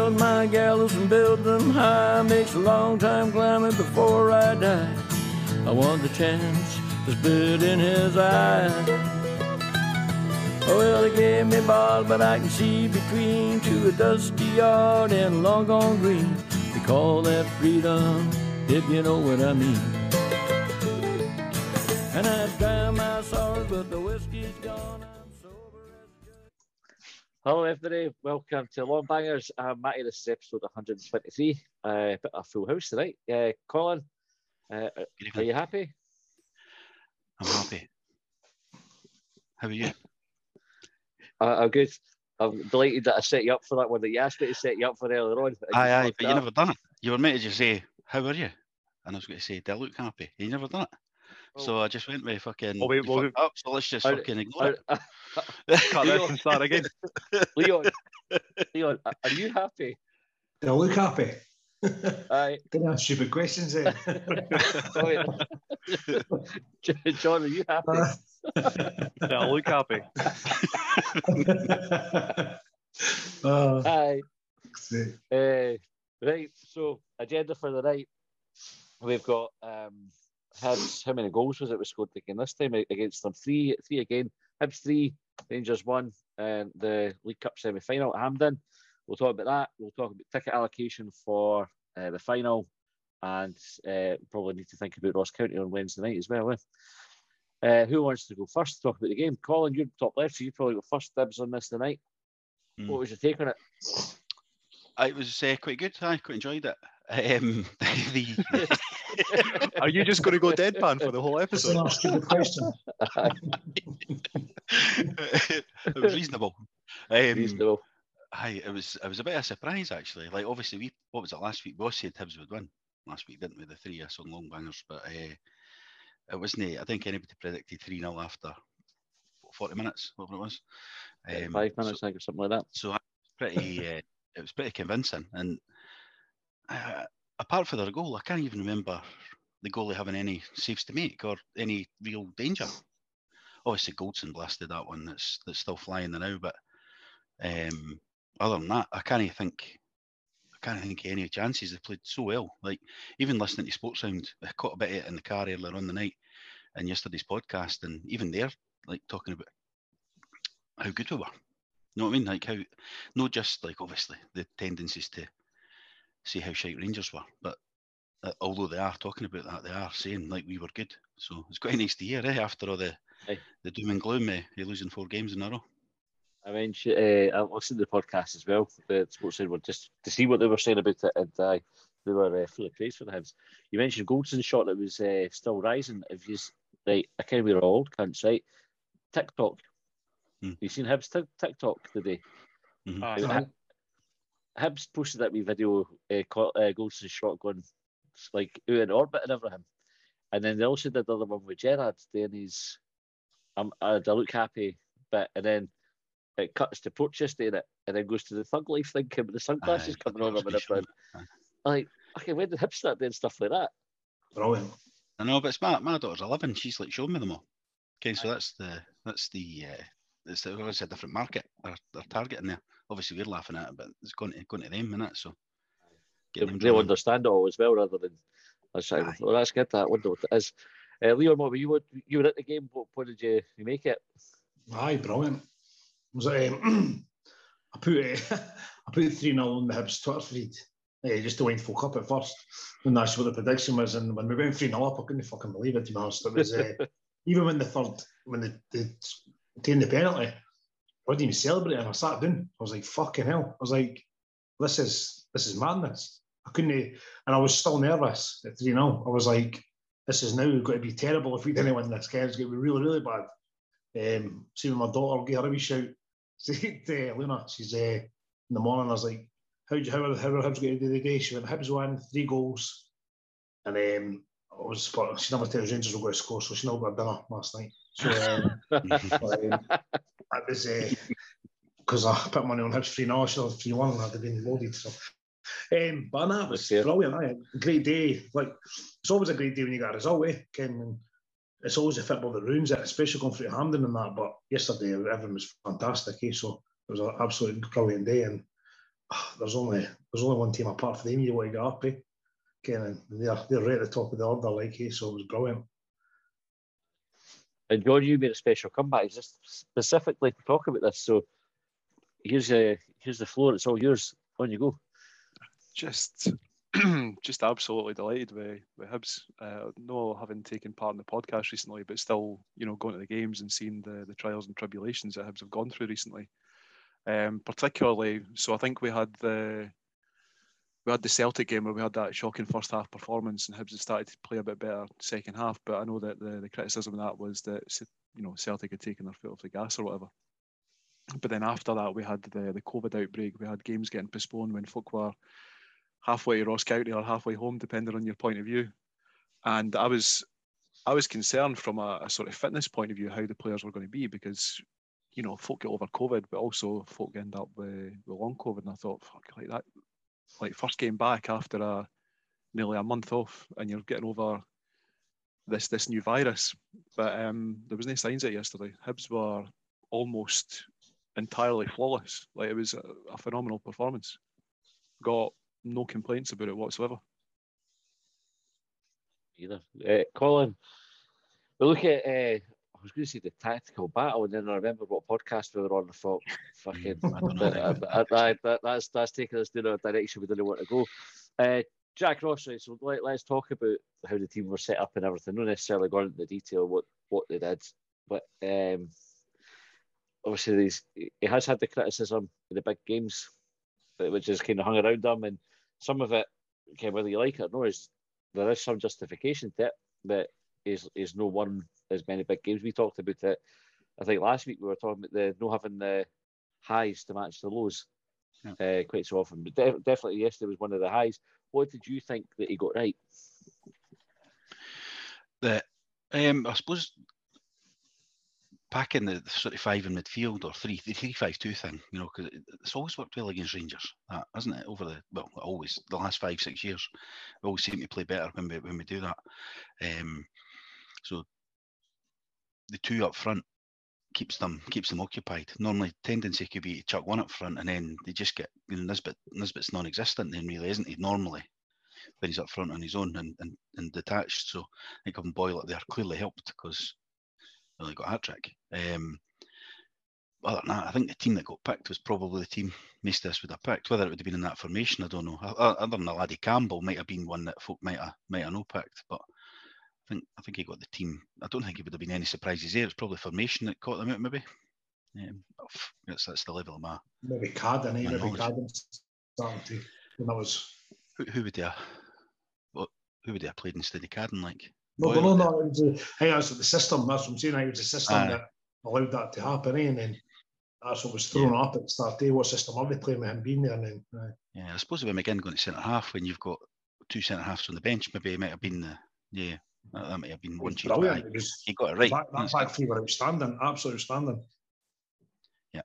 build my gallows and build them high. Makes a long time climbing before I die. I want the chance to spit in his eye. Well, they gave me ball, but I can see between to a dusty yard and a long gone green. They call that freedom, if you know what I mean. And I've drowned my sorrows, but the whiskey's gone. I'm sober as good. Hello, everybody. Welcome to Long Bangers. I'm Matty. This is episode 123. A full house tonight. Colin, are you happy? I'm happy. How are you? I'm good. I'm delighted that I set you up for that one that you asked me to set you up for earlier on. Aye, but you never done it. You were meant to just say, how are you? And I was going to say, do I look happy? You never done it. Oh. So I just went with fucking, Oh, wait, well, up, so let's just fucking ignore it. Cut this and start again. Leon, are you happy? Do I look happy? Aye. Didn't ask stupid questions then. John, are you happy? Do I look happy? Aye. Right, so agenda for the night. We've got Hibs. How many goals was it we scored again this time against them? Three again. Hibs 3, Rangers 1, and the League Cup semi-final at Hampden. We'll talk about that. We'll talk about ticket allocation for the final, and probably need to think about Ross County on Wednesday night as well. Who wants to go first to talk about the game? Colin, you're top left, so you probably got first dibs on this tonight. What was your take on it? It was quite good. I quite enjoyed it. Are you just going to go deadpan for the whole episode? That's a stupid question. It was reasonable. Reasonable. It was a bit of a surprise actually. Like obviously what was it last week? We all said Hibs would win last week, didn't we? The 3 of us on Long Bangers, but it wasn't. I think anybody predicted 3-0 after 40 minutes, whatever it was. 5 minutes, I think, or something like that. So it was pretty convincing. And apart from their goal, I can't even remember the goalie having any saves to make or any real danger. Obviously, Goldson blasted that one. That's still flying now. But other than that, I can't think of any chances. They played so well. Like even listening to Sports Sound, I caught a bit of it in the car earlier on the night and yesterday's podcast, and even there, like talking about how good we were. You know what I mean? Like how, not just like obviously the tendencies to say how shite Rangers were, but although they are talking about that, they are saying like we were good. So it's quite nice to hear, after all the doom and gloom of losing 4 games in a row. I mentioned, I listened to the podcast as well. The Sports Center, just to see what they were saying about it, and they were full of praise for the Hibs. You mentioned Goldson's shot that was still rising. If you right, I kind of we're old cunts, right? TikTok. You seen Hibs TikTok today? Mm-hmm. Hibs posted that wee video, Goldson's shot going like out in orbit and everything, and then they also did the other one with Gerrard doing his I look happy bit, and then it cuts to Porteous doing it, and then goes to the Thug Life thing with the sunglasses coming on him and everything. Like, okay, when did Hibs start doing stuff like that? Brilliant. I know, but it's my daughter's 11. She's like showing me them all. Okay, so that's a different market. They're targeting there. Obviously, we're laughing at it, but it's going to them, isn't it? So they'll understand it all as well, rather than that's good. That wonder what it is. Leon, what were you were at the game? What did you make it? Aye, brilliant. Was it, I put 3-0 on the Hibs Twitter feed just to wind folk up at first, and that's what the prediction was. And when we went 3-0 up, I couldn't fucking believe it, to be honest. It was even when they taken the penalty, I didn't even celebrate it. I sat down. I was like, fucking hell. I was like, this is madness. I couldn't, and I was still nervous at 3-0. I was like, this is now going to be terrible if we didn't win this game. It's going to be really, really bad. See, when my daughter gave her a wee shout, said, Luna, she's in the morning, I was like, how are Hibs going to do today? She went, Hibs won, 3 goals. And she never tells Rangers were going to score, so she never got dinner last night. So that was because I put money on Hibs 3-0, she was 3-1, and I'd have been loaded. So. But that was brilliant. Great day. Like, it's always a great day when you get a result, Ken. It's always a football that ruins it, especially going through Hampden and that. But yesterday, everything was fantastic, So it was an absolutely brilliant day. And there's only one team apart from them you want to get up, and they're right at the top of the order, like, so it was brilliant. And John, you made a special comeback just specifically to talk about this. So here's the floor. It's all yours. On you go. Just absolutely delighted with Hibs. No, having taken part in the podcast recently, but still, going to the games and seeing the trials and tribulations that Hibs have gone through recently. Particularly, so I think we had the Celtic game where we had that shocking first half performance, and Hibs had started to play a bit better second half. But I know that the criticism of that was that Celtic had taken their foot off the gas or whatever. But then after that, we had the COVID outbreak. We had games getting postponed when folk were halfway to Ross County or halfway home, depending on your point of view. And I was concerned from a sort of fitness point of view how the players were going to be, because folk get over COVID, but also folk end up with long COVID. And I thought, fuck, like that. Like first game back after nearly a month off, and you're getting over this new virus. But there was no signs of it yesterday. Hibs were almost entirely flawless. Like, it was a phenomenal performance. Got no complaints about it whatsoever. Either. Colin, we look at I was going to say the tactical battle, and then I remember what podcast we were on. I thought, fucking, that's taking us in a direction we didn't want to go. Jack Ross, right, so let's talk about how the team were set up and everything. Not necessarily going into the detail what they did, but obviously he has had the criticism in the big games, which has kind of hung around him, and some of it, okay, whether you like it or not, there is some justification to it, but is no won as many big games. We talked about it, I think last week we were talking about no having the highs to match the lows quite so often. But definitely yesterday was one of the highs. What did you think that he got right? I suppose packing the sort of five in midfield, or 3-5-2 thing, because it's always worked well against Rangers, hasn't it? Always, the last 5-6 years, we always seem to play better when we do that. So the two up front keeps them occupied. Normally, tendency could be to chuck one up front, and then they just get Nisbet's non-existent. Then really, isn't he? Normally, when he's up front on his own and detached. So I think having Boyle up there clearly helped, because they got a hat-trick. Other than that, I think the team that got picked was probably the team most of us would have picked. Whether it would have been in that formation, I don't know. Other than the laddie Campbell might have been one that folk might have not picked, but I think he got the team. I don't think it would have been any surprises there. It's probably formation that caught them out, maybe. That's the level of my maybe Cadden, maybe Cadden starting to. When I was who would they have played instead of Cadden, like? No. It was the system. That's what I'm saying. It was the system that allowed that to happen, and then that's what was thrown up at the start. What system are they playing with him being there? And then, I suppose with McGinn going to centre half when you've got two centre halves on the bench, maybe it might have been that might have been one change. He got it right. That back three were outstanding, absolutely outstanding. Yeah.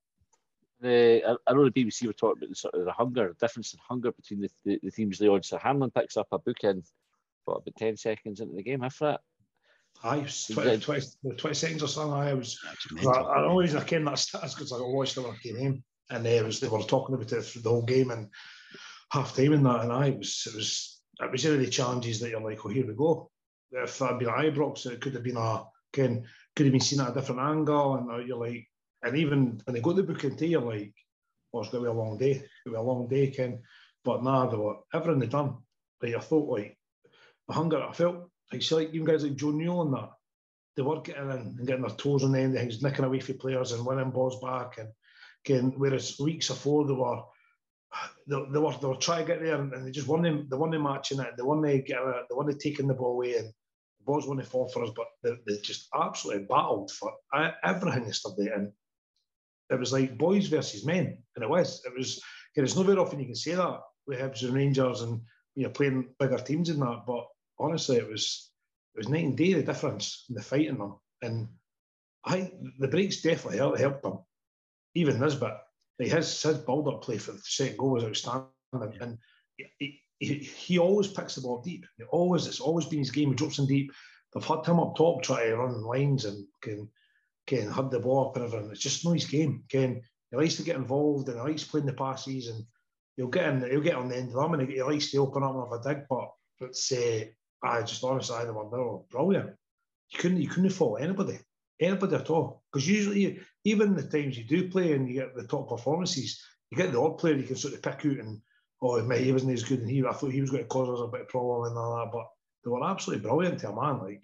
I know the BBC were talking about the difference in hunger between the teams they on. So Hanlon picks up a book in about 10 seconds into the game after that. Aye, 20 seconds or something. I know I came that stats because I watched it when I came in, and they were talking about it through the whole game and half time and that, and it was one of the challenges that you're like, oh, here we go. If that had been Ibrox, it could have been seen at a different angle, and you're like, and even when they got the booking to you're like, oh, it's going to be a long day. It's going to be a long day, Ken. But they were everything they done. Like, I thought, like, the hunger, I felt like even guys like Joe Newell and that, they were getting in and getting their toes on the end of things, nicking away from players and winning balls back, and whereas weeks before they were trying to get there, and they just won the match in it, they won the taking the ball away, and the balls won to fall for us, but they just absolutely battled for everything yesterday, and it was like boys versus men, and it was it's not very often you can say that with Hibs and Rangers and you're playing bigger teams in that, but honestly, it was night and day, the difference in the fight in them. And the breaks definitely helped them. Even Nisbet, like his build-up play for the second goal was outstanding. And he always picks the ball deep. It's always been his game. He drops in deep. They've had him up top trying to run lines and can hug the ball up and everything. It's just not his game. He likes to get involved and he likes playing the passes. And he'll get on the end of them, and he likes to open up with a dig. But I just honestly, they were brilliant. You couldn't fault anybody at all. Because usually, even the times you do play and you get the top performances, you get the odd player you can sort of pick out and, mate, he wasn't as good, and I thought he was going to cause us a bit of problem and all that. But they were absolutely brilliant to a man. Like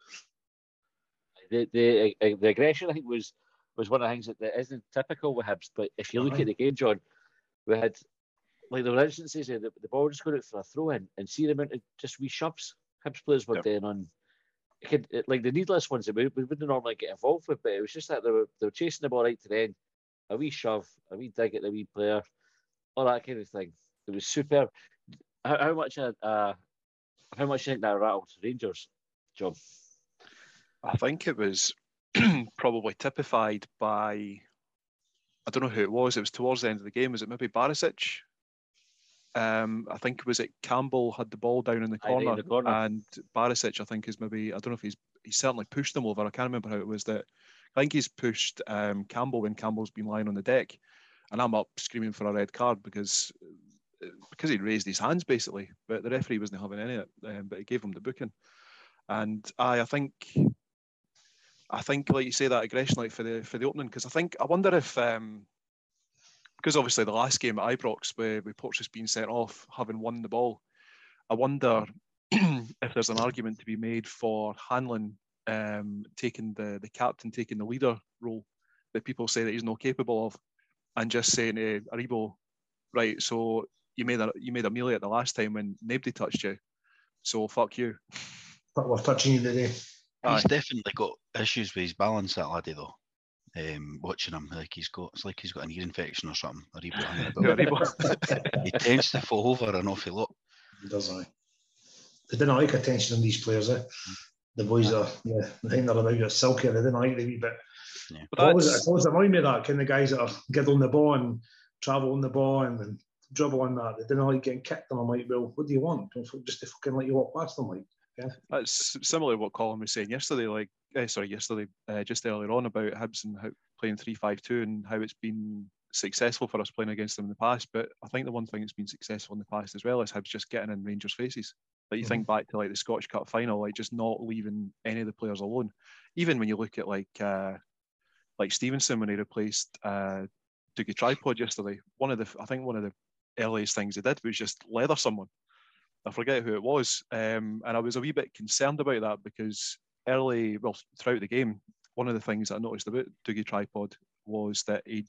the aggression, I think, was one of the things that isn't typical with Hibs. But if you look at the game, John, we had, like, there were instances that the ball just going out for a throw in, and see the amount of just wee shoves Hibs players were doing on. Like the needless ones that we wouldn't normally get involved with, but it was just that they were chasing the ball right to the end, a wee shove, a wee dig at the wee player, all that kind of thing. It was superb. How much do you think that rattled Rangers, John? I think it was probably typified by, I don't know who it was. It was towards the end of the game. Was it maybe Barisic? I think was it Campbell had the ball down in the corner, and Barisic, I think, is maybe, I don't know if he's certainly pushed them over. I can't remember how it was that. I think he's pushed Campbell when Campbell's been lying on the deck, and I'm up screaming for a red card because he'd raised his hands basically, but the referee wasn't having any of it, but he gave him the booking. And I think like you say, that aggression, like for the opening, because I wonder if because obviously the last game at Ibrox with Porteous being sent off, having won the ball, I wonder if there's an argument to be made for Hanlon taking the captain, taking the leader role that people say that he's not capable of, and just saying to Aribo, right, so you made a melee at the last time when nobody touched you, so fuck you. But we're touching you today. He's definitely got issues with his balance, that laddie, though. Watching him, it's like he's got an ear infection or something. He tends to fall over an awful lot. He does, aye. They didn't like attention on these players, eh? The boys I think they're about silky, they didn't like the wee bit. Yeah. But it always annoyed me, that kind of guys that are good on the ball and travel on the ball and dribble on that. They didn't like getting kicked, and I'm like, well, what do you want? Just to fucking let you walk past them, like. Yeah. That's similar to what Colin was saying yesterday. Just earlier on about Hibs and how playing 3-5-2 and how it's been successful for us playing against them in the past. But I think the one thing that's been successful in the past as well is Hibs just getting in Rangers' faces. Like, you think back to like the Scottish Cup final, like just not leaving any of the players alone. Even when you look at like Stevenson when he replaced Dougie Tripod yesterday, one of the earliest things he did was just leather someone. I forget who it was, and I was a wee bit concerned about that because throughout the game, one of the things that I noticed about Dougie Tripod was that he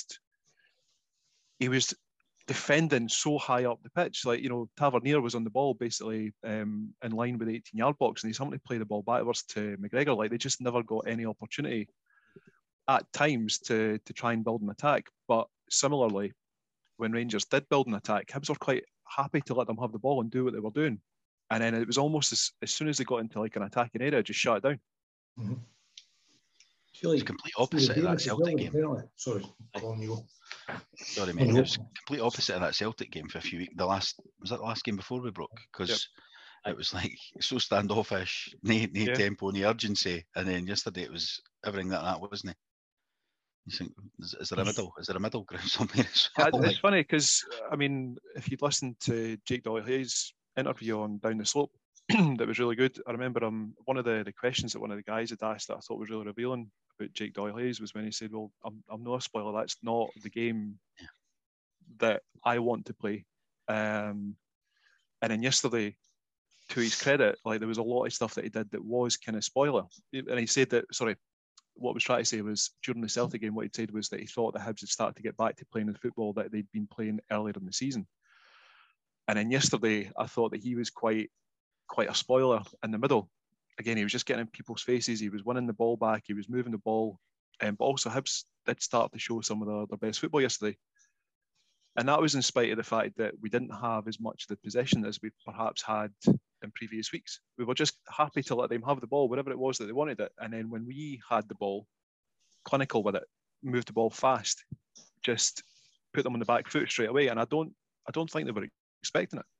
was defending so high up the pitch. Like, Tavernier was on the ball basically in line with the 18-yard box, and he's having to play the ball backwards to McGregor. Like, they just never got any opportunity at times to try and build an attack. But similarly, when Rangers did build an attack, Hibs were quite happy to let them have the ball and do what they were doing. And then it was almost as soon as they got into like an attacking area, just shut it down. Mm-hmm. It's complete opposite of that Celtic game. Sorry, Colin, you go. Sorry, mate. It was complete opposite of that Celtic game for a few weeks. Was that the last game before we broke? Because it was like so standoffish, no tempo, no urgency. And then yesterday it was everything that wasn't it? You think, is there a middle? Is there a middle ground somewhere as well? It's funny because, I mean, if you'd listened to Jake Doyle-Hayes' interview on Down the Slope, that was really good. I remember one of the questions that one of the guys had asked that I thought was really revealing about Jake Doyle-Hayes was when he said, well, I'm not a spoiler, that's not the game that I want to play. And then yesterday, to his credit, like, there was a lot of stuff that he did that was kind of spoiler. And he said that, what I was trying to say was during the Celtic game, what he said was that he thought the Hibs had started to get back to playing the football that they'd been playing earlier in the season. And then yesterday, I thought that he was quite a spoiler in the middle. Again, he was just getting in people's faces. He was winning the ball back. He was moving the ball. But also Hibs did start to show some of their best football yesterday. And that was in spite of the fact that we didn't have as much of the possession as we perhaps had in previous weeks. We were just happy to let them have the ball, whatever it was that they wanted it. And then when we had the ball, clinical with it, moved the ball fast, just put them on the back foot straight away. And I don't think they were expecting it.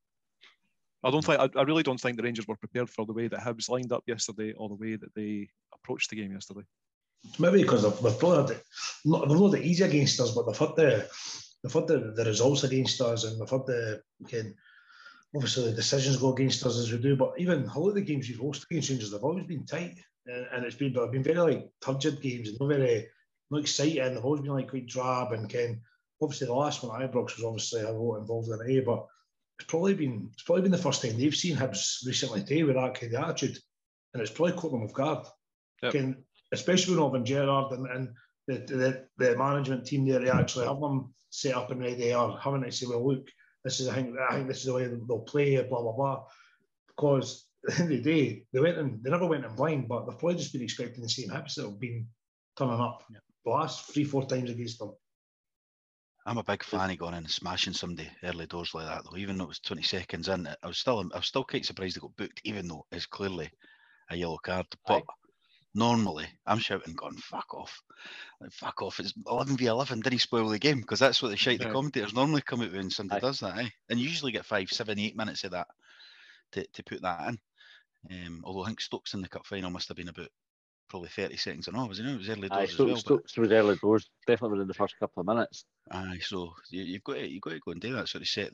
I really don't think the Rangers were prepared for the way that Hibs lined up yesterday or the way that they approached the game yesterday. Maybe because they've not had it easy against us, but they've had they've had the results against us, and they've had obviously the decisions go against us as we do. But even a lot of the games we've hosted against Rangers, they've always been tight, and it's been very like turgid games, and not exciting. They've always been like quite drab, and obviously the last one at Ibrox was obviously a lot involved in it, but it's probably been the first time they've seen Hibs recently today with that kind of attitude, and it's probably caught them off guard. Yep. Especially when Owen Gerrard and the management team there, they actually have them set up and ready, or having to say, well, look, I think this is the way they'll play, blah blah blah. Because at the end of the day, they never went in blind, but they've probably just been expecting the same Hibs that have been turning up the last 3-4 times against them. I'm a big fan of going in and smashing somebody early doors like that, though. Even though it was 20 seconds in, I was still quite surprised it got booked, even though it's clearly a yellow card. But normally, I'm shouting, going, fuck off. Like, fuck off. It's 11v11. Didn't he spoil the game? Because that's what the shite the commentators normally come out with when somebody does that, eh? And you usually get 5, 7, 8 minutes of that to put that in. Although I think Stokes in the cup final must have been about probably 30 seconds and all, was it? It was early doors as well. Stokes was early doors, definitely within the first couple of minutes. Aye, so you've got to go and do that, sort of set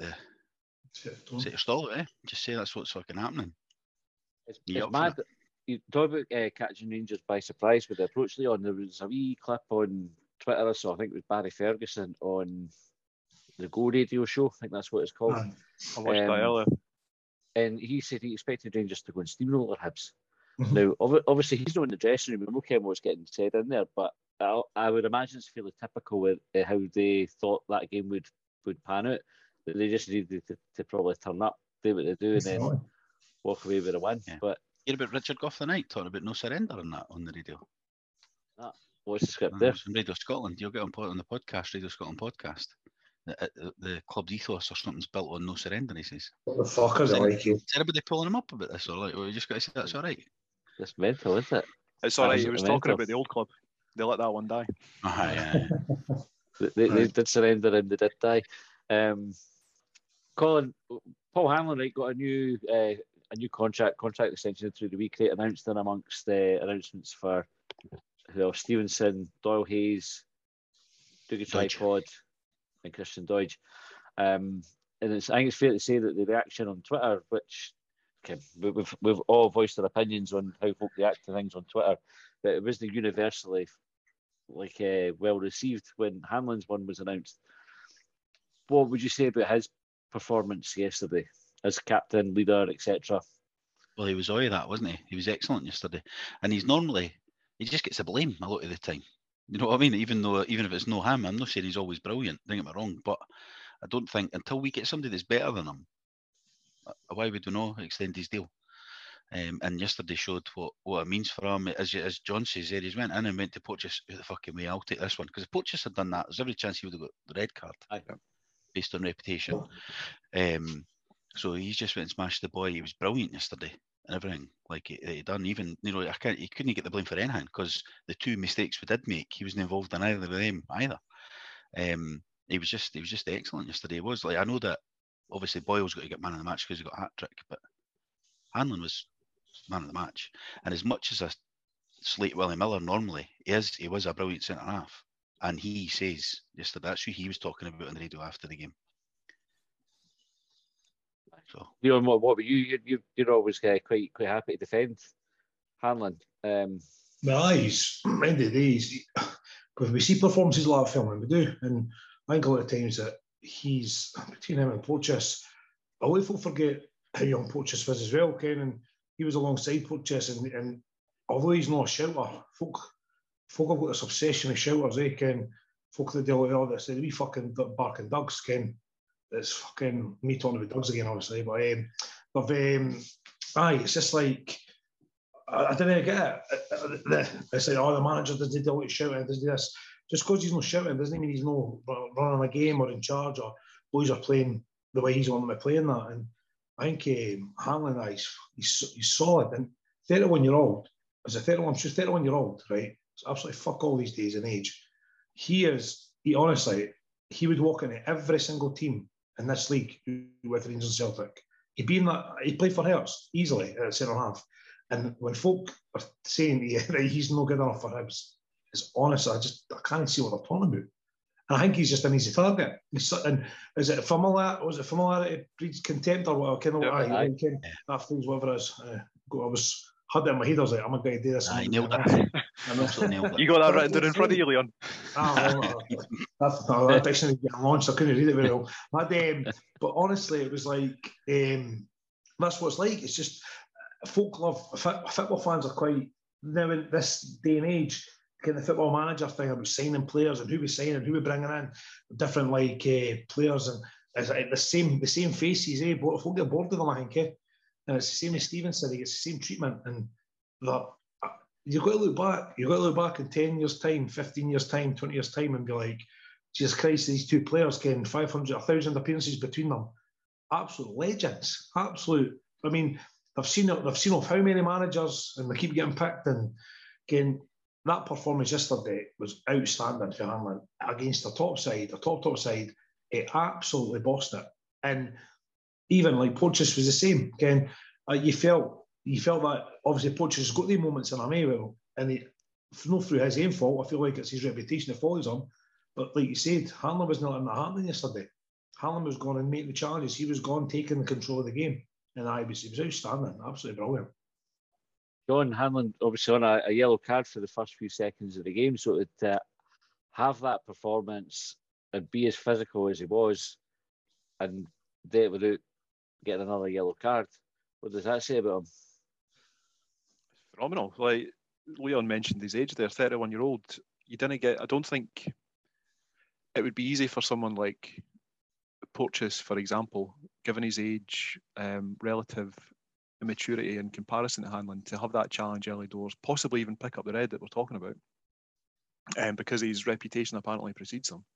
your stall, eh? Just say that's what's fucking happening. It's mad. You talk about catching Rangers by surprise with the approach, Leon. There was a wee clip on Twitter, I saw, I think it was Barry Ferguson on the Go Radio show, I think that's what it's called. I watched that earlier. And he said he expected Rangers to go and steamroller Hibs. Now, obviously, he's not in the dressing room. I'm okay with what's getting said in there, but I would imagine it's fairly typical with how they thought that game would pan out. That they just needed to probably turn up, do what they do, and then walk away with a win. Yeah. But you hear about Richard Gough the night talking about no surrender and that on the radio. What's the script there? From Radio Scotland. You'll get on the podcast, Radio Scotland podcast. The club's ethos or something's built on no surrender, he says. What the fuck is it like? Is anybody pulling him up about this, or like, we just got to say that's all right? It's mental, isn't it? It's all right. He was talking about the old club. They let that one die. They did surrender and they did die. Colin, Paul Hanlon got a new contract extension through the week. They announced in amongst the announcements for Stevenson, Doyle Hayes, Dougie Tripod, and Christian Doidge. And I think it's fair to say that the reaction on Twitter, which we've all voiced our opinions on how folk react to things on Twitter, but it wasn't universally well received when Hanlon's one was announced. What would you say about his performance yesterday as captain, leader, etc.? Well, he was all of that, wasn't he? He was excellent yesterday, and he just gets the blame a lot of the time. You know what I mean? Even if it's no him, I'm not saying he's always brilliant. Don't get me wrong, but I don't think until we get somebody that's better than him, why would we not extend his deal? And yesterday showed what it means for him. As John says there, he went in and went to Porteous, who the fucking way, I'll take this one. Because if Porteous had done that, there's every chance he would have got the red card based on reputation. So he just went and smashed the boy. He was brilliant yesterday and everything like he done. Even, he couldn't get the blame for anything because the two mistakes we did make, he wasn't involved in either of them either. He was just excellent yesterday. It was like, I know that obviously Boyle's got to get man of the match because he got a hat trick, but Hanlon was man of the match. And as much as a slate Willie Miller normally he was a brilliant centre half. And he says yesterday that's who he was talking about on the radio after the game. So, Leon, what were you? You're always quite happy to defend Hanlon. Well, he's end of the days, because we see performances like that film, and we do, and I think a lot of times that he's between him and Porteous. A lot of folk forget how young Porteous was as well, Ken, and he was alongside Porteous, and although he's not a shouter, folk have got this obsession with shouters, Ken. Folk that deal with all this, they wee fucking barking dogs, Ken. It's fucking me talking about dogs again, obviously, but it's just like I don't get it. It's like, the manager doesn't do like shouting, doesn't do this. Just because he's not shouting doesn't mean he's not running a game or in charge or boys are playing the way he's wanting to play in that. And I think Hanlon, he's solid. And 31-year-old, as a 31-year-old, right? It's absolutely fuck all these days in age. He honestly, he would walk into every single team in this league with Rangers and Celtic. He played for Hearts easily at centre half. And when folk are saying he's no good enough for Hibs, it's honest. I can't see what they're talking about. And I think he's just an easy target. And is it familiarity breeds contempt or whatever? Kind of that phrase, whatever it is. I had it in my head. I was like, I'm going to do this. He nailed it. You got that written down in front of you, Leon. That dictionary getting launched. I couldn't read it very well. But honestly, it was like that's what it's like. It's just folk love football fans are quite now in this day and age. Kind of football manager thing about signing players and who we signing, who we bringing in, different players, and it's like the same faces. Folk get bored of them, I think. And it's the same as Stephen said. He gets the same treatment, and that you've got to look back. You've got to look back in 10 years' time, 15 years' time, 20 years' time, and be like, Jesus Christ, these two players getting 500, 1,000 appearances between them. Absolute legends. Absolute. I mean, I've seen of how many managers, and they keep getting picked. And again, that performance yesterday was outstanding for Hanlon against the top side. It absolutely bossed it. And even like Porteous was the same. Again, you felt that obviously Porteous has got the moments in Mayville, and not through his own fault. I feel like it's his reputation that follows him. But like you said, Hanlon was not in that happening yesterday. Hanlon was going and making the challenges. He was gone taking the control of the game. And it was outstanding, absolutely brilliant. John Hanlon obviously on a yellow card for the first few seconds of the game, so to have that performance and be as physical as he was and do it without getting another yellow card, what does that say about him? It's phenomenal. Like Leon mentioned his age there, 31-year-old. You didn't get, I don't think it would be easy for someone like Porteous, for example, given his age, relative immaturity in comparison to Hanlon, to have that challenge early doors, possibly even pick up the red that we're talking about, because his reputation apparently precedes him,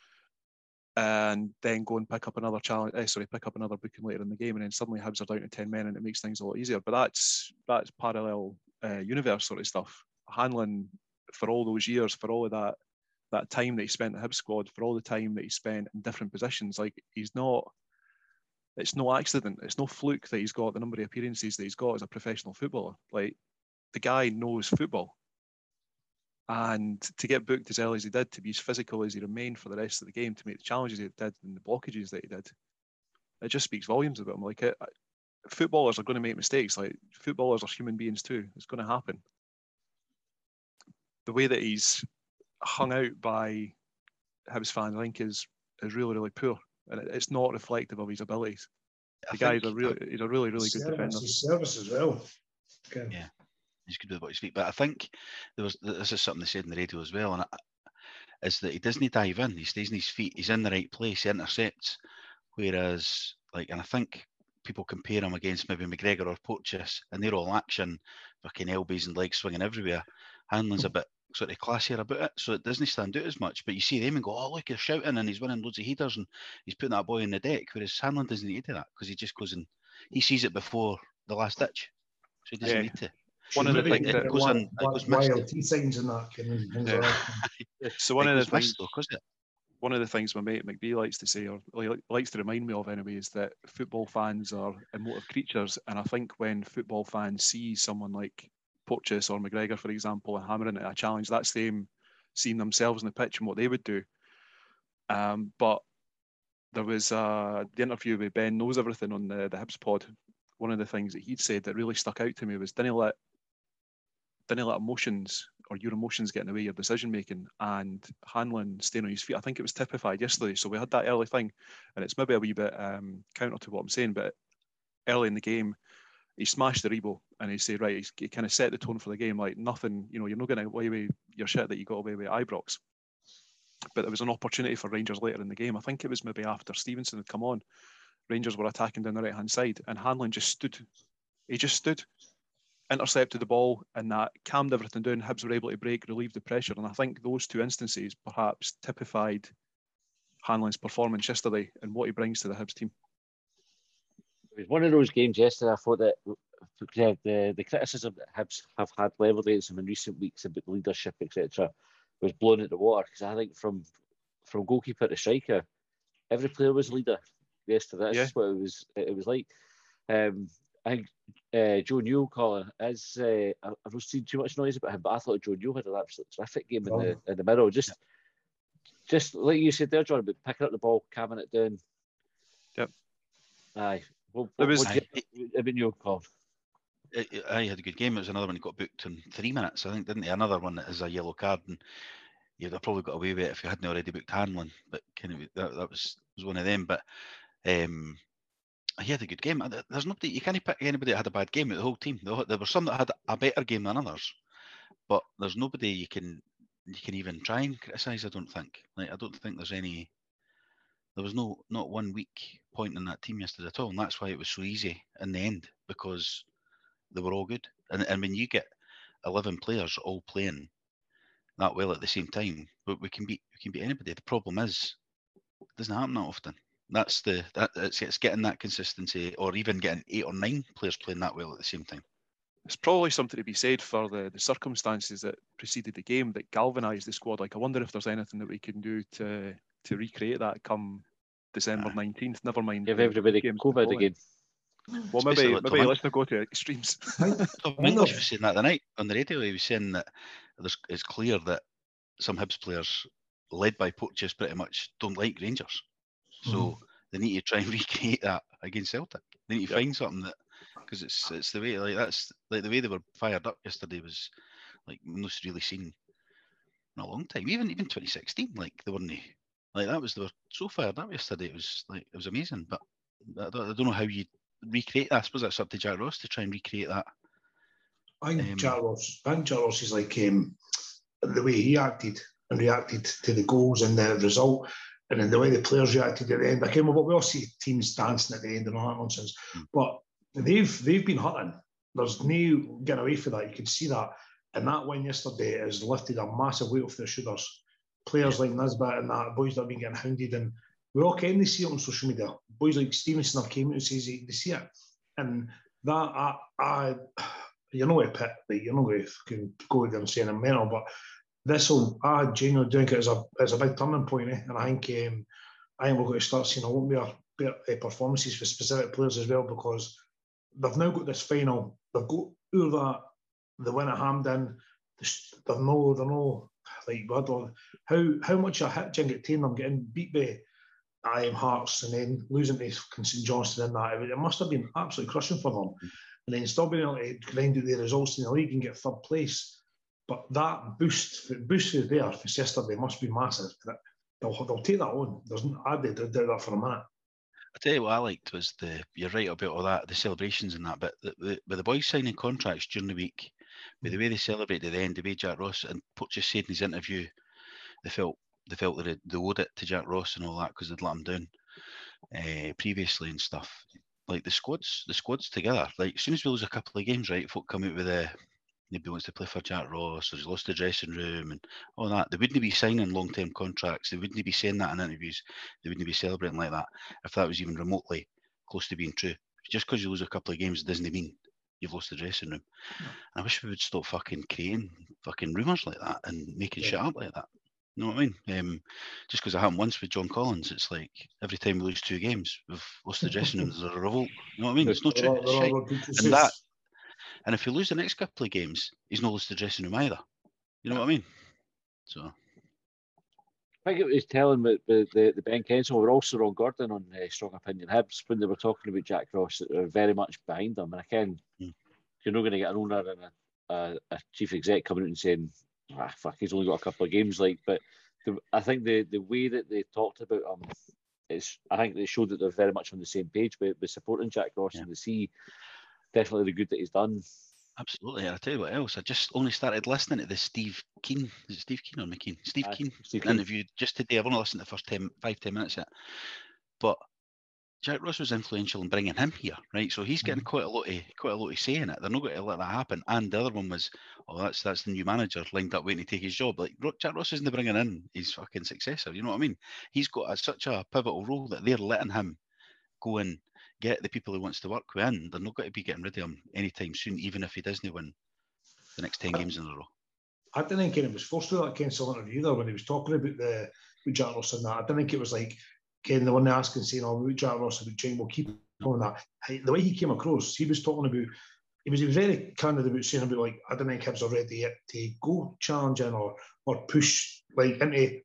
and then go and pick up another booking later in the game, and then suddenly Hibs are down to 10 men, and it makes things a lot easier. But that's parallel universe sort of stuff. Hanlon, for all those years, for all of that time that he spent in the Hibs squad, for all the time that he spent in different positions, like it's no accident, it's no fluke that he's got the number of appearances that he's got as a professional footballer. Like, the guy knows football. And to get booked as early as he did, to be as physical as he remained for the rest of the game, to make the challenges he did and the blockages that he did, it just speaks volumes about him. Like, footballers are going to make mistakes. Like, footballers are human beings too. It's going to happen. The way that he's hung out by Hibs fans, I think, is really, really poor. And it's not reflective of his abilities. He's a really good defender. His service as well. Okay. Yeah, he's good with what he speaks. But I think this is something they said in the radio as well, and is that he doesn't dive in. He stays on his feet. He's in the right place. He intercepts. Whereas, and I think people compare him against maybe McGregor or Porteous, and they're all action, fucking elbows and legs swinging everywhere. Hanlon's a bit sort of classier about it, so it doesn't stand out as much. But you see them and go, oh, look, he's shouting and he's winning loads of headers and he's putting that boy in the deck. Whereas Hanlon doesn't need to do that, because he just goes and he sees it before the last ditch, so he doesn't need to. One of the things that goes YLT signs and that. So one of the things my mate McBee likes to say, or he likes to remind me of anyway, is that football fans are emotive creatures. And I think when football fans see someone like Porteous or McGregor, for example, and hammering at a challenge, that's them seeing themselves on the pitch and what they would do. But there was the interview with Ben Knows Everything on the Hibs pod. One of the things that he'd said that really stuck out to me was, didn't let emotions or your emotions get in the way of your decision making. And Hanlon staying on his feet, I think it was typified yesterday. So we had that early thing, and it's maybe a wee bit counter to what I'm saying, but early in the game, he smashed the Rebo, and he said, right, he kind of set the tone for the game, like nothing, you're not going to away with your shit that you got away with Ibrox. But there was an opportunity for Rangers later in the game. I think it was maybe after Stevenson had come on. Rangers were attacking down the right-hand side, and Hanlon just stood. He just stood, intercepted the ball, and that calmed everything down. Hibs were able to break, relieve the pressure, and I think those two instances perhaps typified Hanlon's performance yesterday and what he brings to the Hibs team. It was one of those games yesterday. I thought that the criticism that Hibs have had levelled against them in recent weeks about the leadership, etc., was blown out the water, because I think from goalkeeper to striker, every player was a leader yesterday. That's what it was like. I think Joe Newell, Colin, I've not seen too much noise about him, but I thought Joe Newell had an absolute terrific game in the middle. Just just like you said there, John, about picking up the ball, calming it down. Yep. Aye. What about you, Colin? I had a good game. It was another one he got booked in 3 minutes, I think, didn't he? Another one that is a yellow card, and you'd have probably got away with it if you hadn't already booked Hanlon. But that was one of them. But he had a good game. There's nobody, you can't pick anybody that had a bad game with the whole team. There were some that had a better game than others, but there's nobody you can even try and criticise. I don't think. I don't think there's any. There was not one weak point in that team yesterday at all, and that's why it was so easy in the end, because they were all good. And when you get 11 players all playing that well at the same time, we can beat anybody. The problem is it doesn't happen that often. It's getting that consistency, or even getting 8 or 9 players playing that well at the same time. There's probably something to be said for the circumstances that preceded the game that galvanised the squad. I wonder if there's anything that we can do to recreate that come December 19th. Never mind. Give everybody COVID again. Well, maybe let's not go to extremes. Tom English was saying that the night on the radio. He was saying that it's clear that some Hibs players, led by Poaches, pretty much don't like Rangers. So they need to try and recreate that against Celtic. They need to find something that, because it's the way, that's the way they were fired up yesterday was most really seen in a long time. Even 2016, they weren't they were so fired up yesterday. It was amazing. But I don't know how you recreate that. I suppose that's up to Jack Ross to try and recreate that. I think Jack Ross is the way he acted and reacted to the goals and the result, and then the way the players reacted at the end. We all see teams dancing at the end and all that nonsense, but they've been hurting. There's no getting away from that. You can see that, and that win yesterday has lifted a massive weight off their shoulders. Players like Nisbet and that, boys that have been getting hounded, and we all can see it on social media. Boys like Stevenson have came out and says they see it, and that you're not going to pit, you're not going to go there and say I'm mental, but I genuinely think it as a big turning point, and I think we're going to start seeing a lot more better performances for specific players as well, because they've now got this final. They've got over the win at Hampden. They're no how much a hit Gingott Taylor them getting beat by Hearts and then losing to St Johnstone in that. It must have been absolutely crushing for them. And then still being able to grind out the results in the league and get third place. But that boost is there for yesterday must be massive. They'll take that on. I did that for a minute. I tell you what I liked was you're right about all that, the celebrations and that, but with the boys signing contracts during the week, with the way they celebrated at the end, the way Jack Ross and Poaches said in his interview, they felt that they owed it to Jack Ross and all that because they'd let him down previously and stuff. The squad's together. As soon as we lose a couple of games, right, folk come out with nobody wants to play for Jack Ross, or he's lost the dressing room and all that. They wouldn't be signing long-term contracts. They wouldn't be saying that in interviews. They wouldn't be celebrating like that if that was even remotely close to being true. Just because you lose a couple of games doesn't mean you've lost the dressing room. No. I wish we would stop fucking creating fucking rumours like that and making shit up like that. You know what I mean? Just because it happened once with John Collins, it's like every time we lose 2 games, we've lost the dressing room. There's a revolt. You know what I mean? It's not true. It's and if you lose the next couple of games, he's not lost the dressing room either. You know what I mean? So I think it was telling the Ben Kensel were also Ron Gordon on Strong Opinion Hibs when they were talking about Jack Ross, that they're very much behind them. And you're not going to get an owner and a chief exec coming out and saying, fuck, he's only got a couple of games. But I think the way that they talked about him I think they showed that they're very much on the same page with supporting Jack Ross, and they see definitely the good that he's done. Absolutely. I'll tell you what else. I just only started listening to the Steve Keane. Is it Steve Keane or McKean? Steve Keane interview just today. I've only listened to the first 5-10 minutes yet. But Jack Ross was influential in bringing him here, right? So he's getting quite a lot of say in it. They're not going to let that happen. And the other one was, that's the new manager lined up waiting to take his job. Jack Ross isn't bringing in his fucking successor. You know what I mean? He's got such a pivotal role that they're letting him go and get the people he wants to work with in. They're not going to be getting rid of him anytime soon, even if he doesn't win the next 10 games in a row. I didn't think it was forced to that Kensal interview there when he was talking about with Jack Ross and that. I didn't think it was Ken, the one asking, saying, about Jack Ross, about Jane, we'll keep on that. The way he came across, he was talking about, he was very candid about saying about, I don't think Hibs are ready yet to go challenging or push into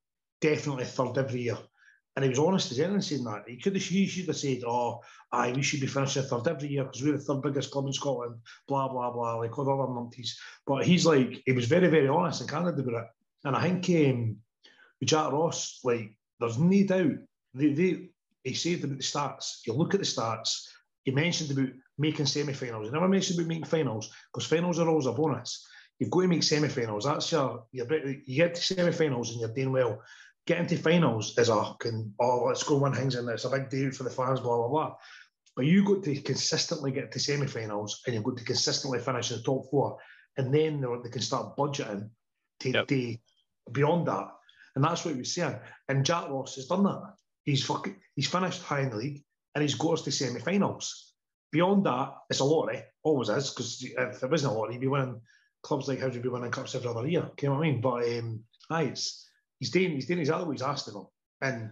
definitely third every year. And he was honest as anything saying that. He should have said, oh, aye, we should be finishing third every year because we're the third biggest club in Scotland, blah, blah, blah, like all the other numpties. But he's like, he was very, very honest and candid about it. And I think with Jack Ross, like, there's no doubt. He said about the stats. You look at the stats, he mentioned about making semi-finals. He never mentioned about making finals because finals are always a bonus. You've got to make semi-finals. That's you get to semi-finals and you're doing well. Getting to finals is let's go win things and it's a big deal for the fans, blah, blah, blah. But you got to consistently get to semi-finals and you've got to consistently finish in the top four. And then they can start budgeting to beyond that. And that's what he was saying. And Jack Ross has done that. He's finished high in the league and he's got us to semi-finals. Beyond that, it's a lottery. Always is, because if there wasn't a lottery, he'd be winning clubs like his would be winning cups every other year. You know what I mean? But he's doing exactly what he's asked of him. And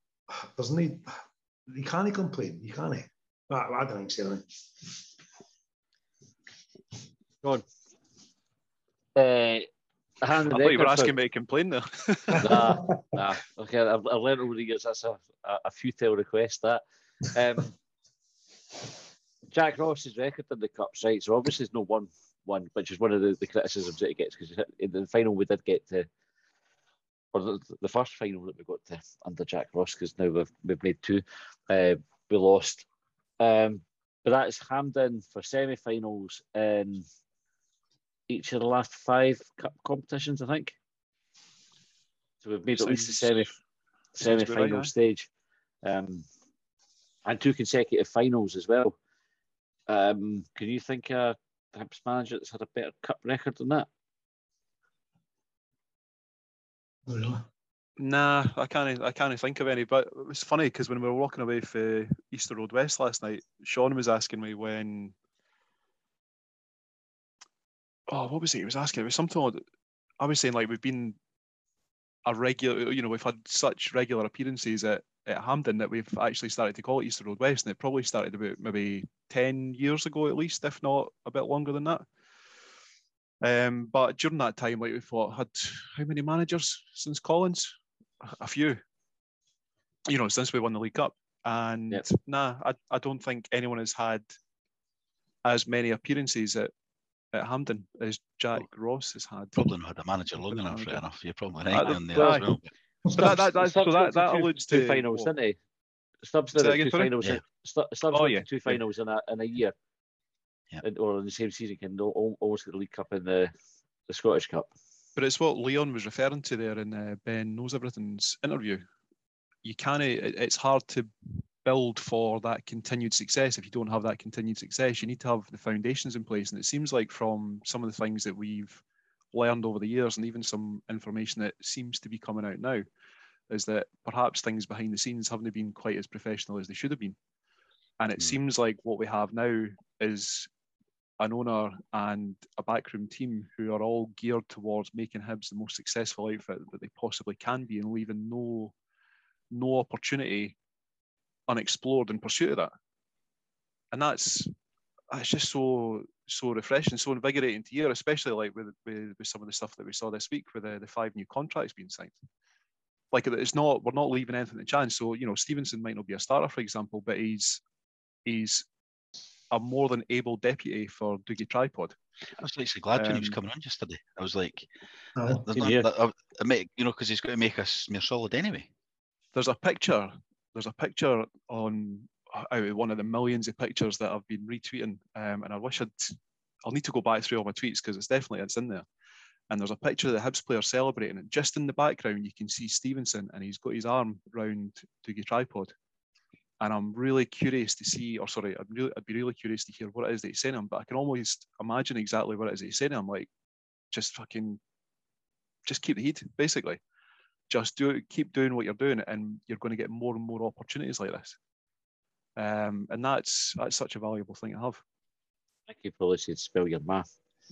you can't complain. You can't. I don't think so. Go on. I thought you were asking me to complain there. Nah. Okay, I've learned over the years that's a futile request. That Jack Ross's record in the cups, right? So obviously there's no one, which is one of the criticisms that he gets, because in the final we did get to, or the first final that we got to under Jack Ross, because now we've made two, we lost. But that is Hampden for semi-finals in each of the last 5 cup competitions, I think. So we've made at least the semi-final stage, and 2 consecutive finals as well. Can you think of a Hibs manager that's had a better cup record than that? Really? Nah, I can't think of any. But it was funny because when we were walking away for Easter Road West last night, Sean was asking me when. Oh, what was it? He was asking. It was something. I was saying, like, we've been a regular. We've had such regular appearances at Hampden that we've actually started to call it Easter Road West, and it probably started about maybe 10 years ago at least, if not a bit longer than that. But during that time, like, we thought, had how many managers since Collins? A few. Since we won the League Cup. And yep. I don't think anyone has had as many appearances at Hampden as Jack Ross has had. Probably not had a manager long enough, fair enough. You're probably right on there as well. But that alludes to 2 finals, didn't he? Stubbs did 2 finals. Yeah. Stubbs did 2 finals in a year. Yeah. Or in the same season, can almost get the League Cup and the Scottish Cup. But it's what Leon was referring to there in Ben Knows Everything's interview. It's hard to build for that continued success if you don't have that continued success. You need to have the foundations in place. And it seems like from some of the things that we've learned over the years, and even some information that seems to be coming out now, is that perhaps things behind the scenes haven't been quite as professional as they should have been. And it seems like what we have now is an owner and a backroom team who are all geared towards making Hibs the most successful outfit that they possibly can be, and leaving no opportunity unexplored in pursuit of that. And that's just so refreshing, so invigorating to hear, especially like with some of the stuff that we saw this week with the 5 new contracts being signed. Like, we're not leaving anything to chance. So, Stevenson might not be a starter, for example, but he's a more than able deputy for Dougie Tripod. I was actually glad when he was coming on yesterday. I was like, because he's got to make us more solid anyway. There's a picture on out of one of the millions of pictures that I've been retweeting, and I'll need to go back through all my tweets because it's in there. And there's a picture of the Hibs player celebrating, and just in the background you can see Stevenson, and he's got his arm round Dougie Tripod. And I'm really curious to see, I'd be really curious to hear what it is that he's saying to him. But I can almost imagine exactly what it is that he's saying to him. Like, just keep the heat, basically. Just keep doing what you're doing, and you're going to get more and more opportunities like this. And that's such a valuable thing to have. I think you probably should spell your math.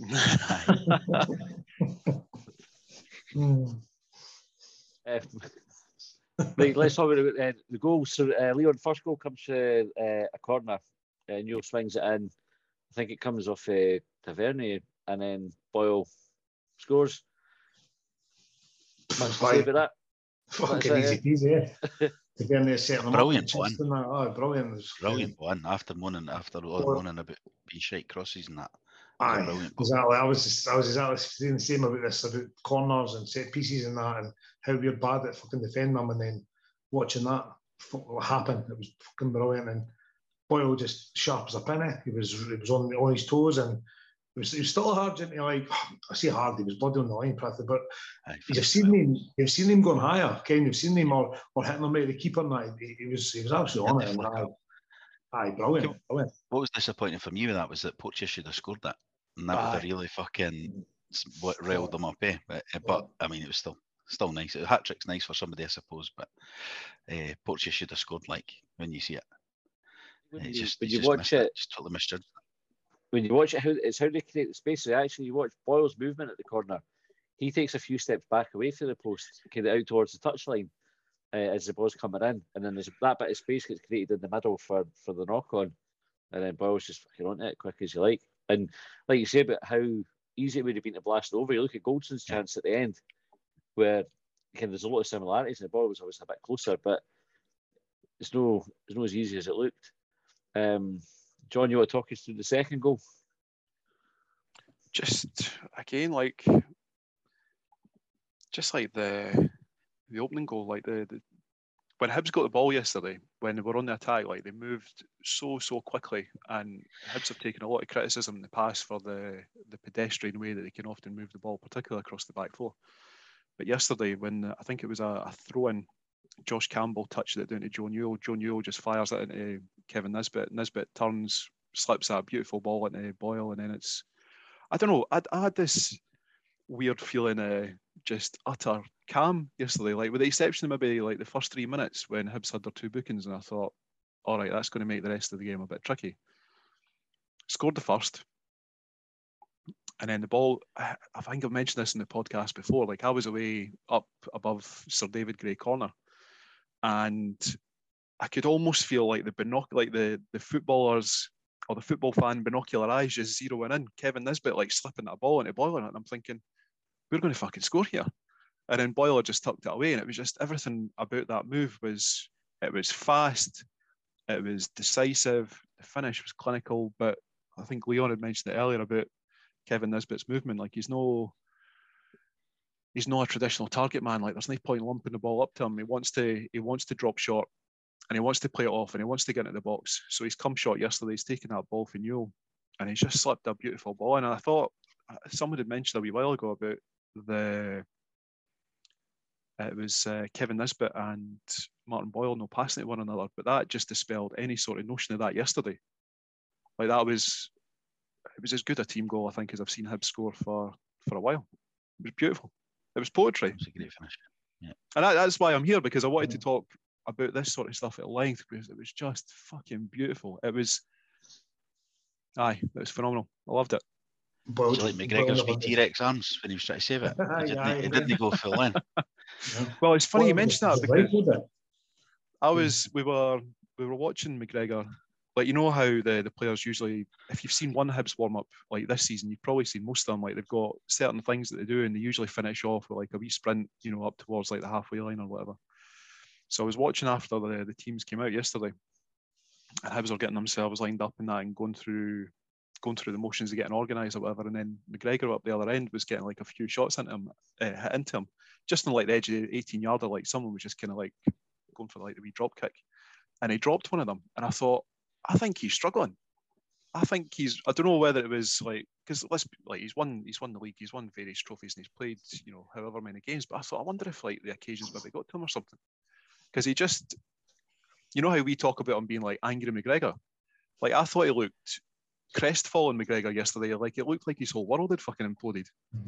Right, let's talk about the goals. So, Leon, first goal comes to a corner, and Newell swings it in. I think it comes off Tavernier, and then Boyle scores. Much to say about that? Fucking easy peasy, eh? To get in there, setting them Brilliant up. one. Oh, brilliant. Brilliant one. After all the moaning about being shite crosses and that. Aye, Brilliant. exactly. I was exactly saying the same about this, about corners and set pieces and that, and how we're bad at fucking defending them, and then watching that happen, it was fucking brilliant. And Boyle just sharp as a penny. He was on his toes, and it was still hard. Like, I say hard, he was bloody on the line, practically, but you've seen him going higher, Ken. You've seen him or hitting him out of the keeper. And he was absolutely on it. Aye, brilliant. What was disappointing for me with that was that Poacher should have scored that, and that would have really fucking riled them up, eh? But I mean, it was still nice. A hat trick's nice for somebody, I suppose, but Poacher should have scored, like, when you see it. When you watch it, just totally misjudged. When you watch it, it's how they create the spaces. Actually, you watch Boyle's movement at the corner. He takes a few steps back away from the post, kind of out towards the touchline as the ball's coming in, and then there's that bit of space gets created in the middle for the knock on, and then Boyle's just fucking on it quick as you like. And like you say about how easy it would have been to blast it over, you look at Goldson's chance at the end, where there's a lot of similarities, and the ball was always a bit closer, but it's no as easy as it looked. John, you want to talk us through the second goal? Just again, like the opening goal, like the when Hibs got the ball yesterday, when they were on the attack, like they moved so quickly, and Hibs have taken a lot of criticism in the past for the pedestrian way that they can often move the ball, particularly across the back four. But yesterday, when I think it was a throw-in, Josh Campbell touched it down to Joe Newell. Joe Newell just fires it into Kevin Nisbet. Nisbet turns, slips a beautiful ball into Boyle, and then it's, I don't know, I had this weird feeling just utter calm yesterday, like with the exception of maybe like the first 3 minutes when Hibs had their two bookings, and I thought, all right, that's going to make the rest of the game a bit tricky. Scored the first, and then the ball, I think I've mentioned this in the podcast before, like I was away up above Sir David Gray corner, and I could almost feel like the footballers or the football fan binocular eyes just zeroing in. Kevin Nisbet like slipping that ball into Boyle, and I'm thinking, we're going to fucking score here. And then Boyle just tucked it away, and it was just everything about that move was fast, it was decisive, the finish was clinical. But I think Leon had mentioned it earlier about Kevin Nisbet's movement. Like he's not a traditional target man. Like there's no point lumping the ball up to him. He wants to drop short, and he wants to play it off, and he wants to get into the box. So he's come short yesterday. He's taken that ball for Newell, and he's just slipped a beautiful ball. And I thought someone had mentioned a wee while ago about it was Kevin Nisbet and Martin Boyle no passing at one another, but that just dispelled any sort of notion of that yesterday. Like it was as good a team goal I think as I've seen Hibs score for a while. It was beautiful. It was poetry. It was a great finish. Yeah. And that's why I'm here, because I wanted to talk about this sort of stuff at length, because it was just fucking beautiful. It was phenomenal. I loved it. Did you like McGregor's wee T-Rex arms when he was trying to save it? He didn't go full in. Well, it's funny you mentioned that, because we were watching McGregor. Like, you know how the players usually, if you've seen one Hibs warm up like this season, you've probably seen most of them. Like they've got certain things that they do, and they usually finish off with like a wee sprint, up towards like the halfway line or whatever. So I was watching after the teams came out yesterday, and Hibs were getting themselves lined up and that, and going through the motions of getting organised or whatever. And then McGregor up the other end was getting like a few shots into him, hit into him, just on like the edge of the 18-yarder. Like someone was just kind of like going for like the wee drop kick, and he dropped one of them. And I thought, I think he's struggling. I don't know whether it was like, because he's won the league, he's won various trophies, and he's played however many games. But I thought, I wonder if like the occasions maybe got to him or something, because he just, how we talk about him being like angry McGregor. Like I thought he looked crestfallen McGregor yesterday. Like it looked like his whole world had fucking imploded.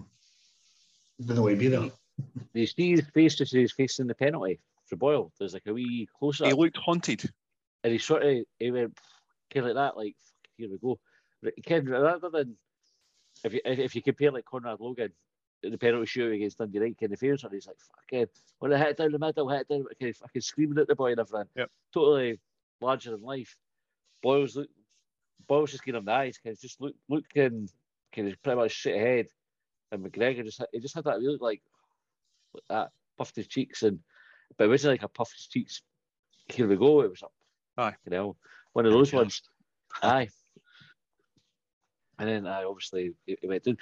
Didn't way be there. You see his face just as he's facing the penalty for Boyle. There's like a wee close up. He looked haunted. And he went kind of like that, like, here we go. Ken, rather than, if you compare like Conrad Logan, the penalty shootout against Dundee United, Ken, the famous one, he's like, fucking, when I hit it down the middle, fucking screaming at the boy and everything. Yep. Totally larger than life. Boyle's just giving him the eyes, just looking kind of pretty much straight ahead. And McGregor just had that, he looked like that, puffed his cheeks, and But it wasn't like a puff streaks. Here we go. It was up. Aye. You know, one of those ones. Aye. And then obviously it went down.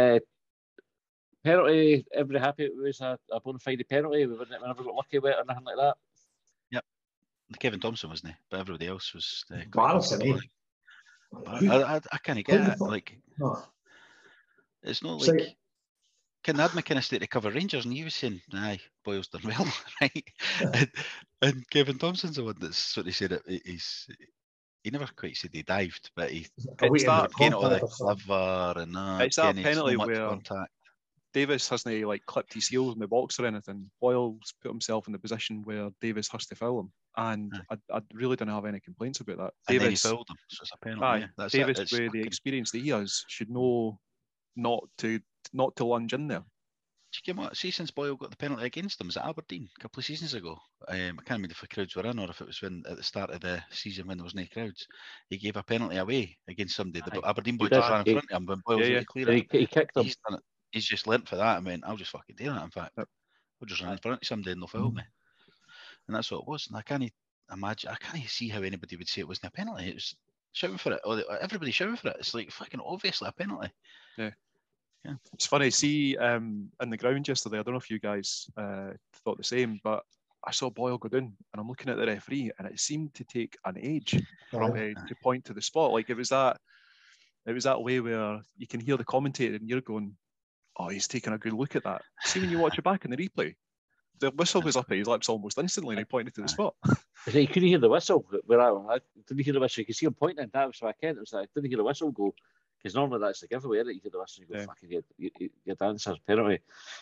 Penalty, everybody happy it was a bona fide penalty. We never got lucky with it or nothing like that. Yep. Kevin Thompson wasn't he? But everybody else was embarrassing. I can't get it. Like, no. It's not like Ken had McInnes to cover Rangers, and he was saying, "Aye, Boyle's done well, right?" and Kevin Thompson's the one that's sort of said it. He never quite said he dived, but he getting all the clever and it's that penalty so where contact. Davis hasn't like clipped his heels in the box or anything. Boyle's put himself in the position where Davis has to foul him, and I really don't have any complaints about that. And then he fouled him, so it's a penalty. Aye, Davis, with the experience that he has, should know not to lunge in there. See, since Boyle got the penalty against him, was it Aberdeen a couple of seasons ago? I can't remember if the crowds were in or if it was at the start of the season when there was no crowds. He gave a penalty away against somebody. The Aberdeen boy just ran in front of him when Boyle was to clear it. He kicked him. He's just learnt for that and went, I'll just fucking do that. In fact, I'll just run in front of somebody and they'll foul me. And that's what it was. And I can't see how anybody would say it wasn't a penalty. It was shouting for it. Everybody shouting for it. It's like fucking obviously a penalty. Yeah. It's funny, see, in the ground yesterday, I don't know if you guys thought the same, but I saw Boyle go down and I'm looking at the referee and it seemed to take an age to point to the spot. Like it was that way where you can hear the commentator and you're going, oh, he's taking a good look at that. See, when you watch it back in the replay, the whistle was up at his lips almost instantly and he pointed to the spot. You couldn't hear the whistle. I didn't hear the whistle. You could see him pointing. That was what I can't. It was like, I didn't hear the whistle go. Because normally that's the giveaway, isn't it? You hear the whistle and you go, fucking, your dancer's penalty.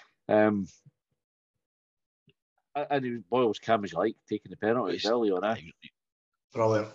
And Boyle was calm as you like, taking the penalty early on that. Brilliant.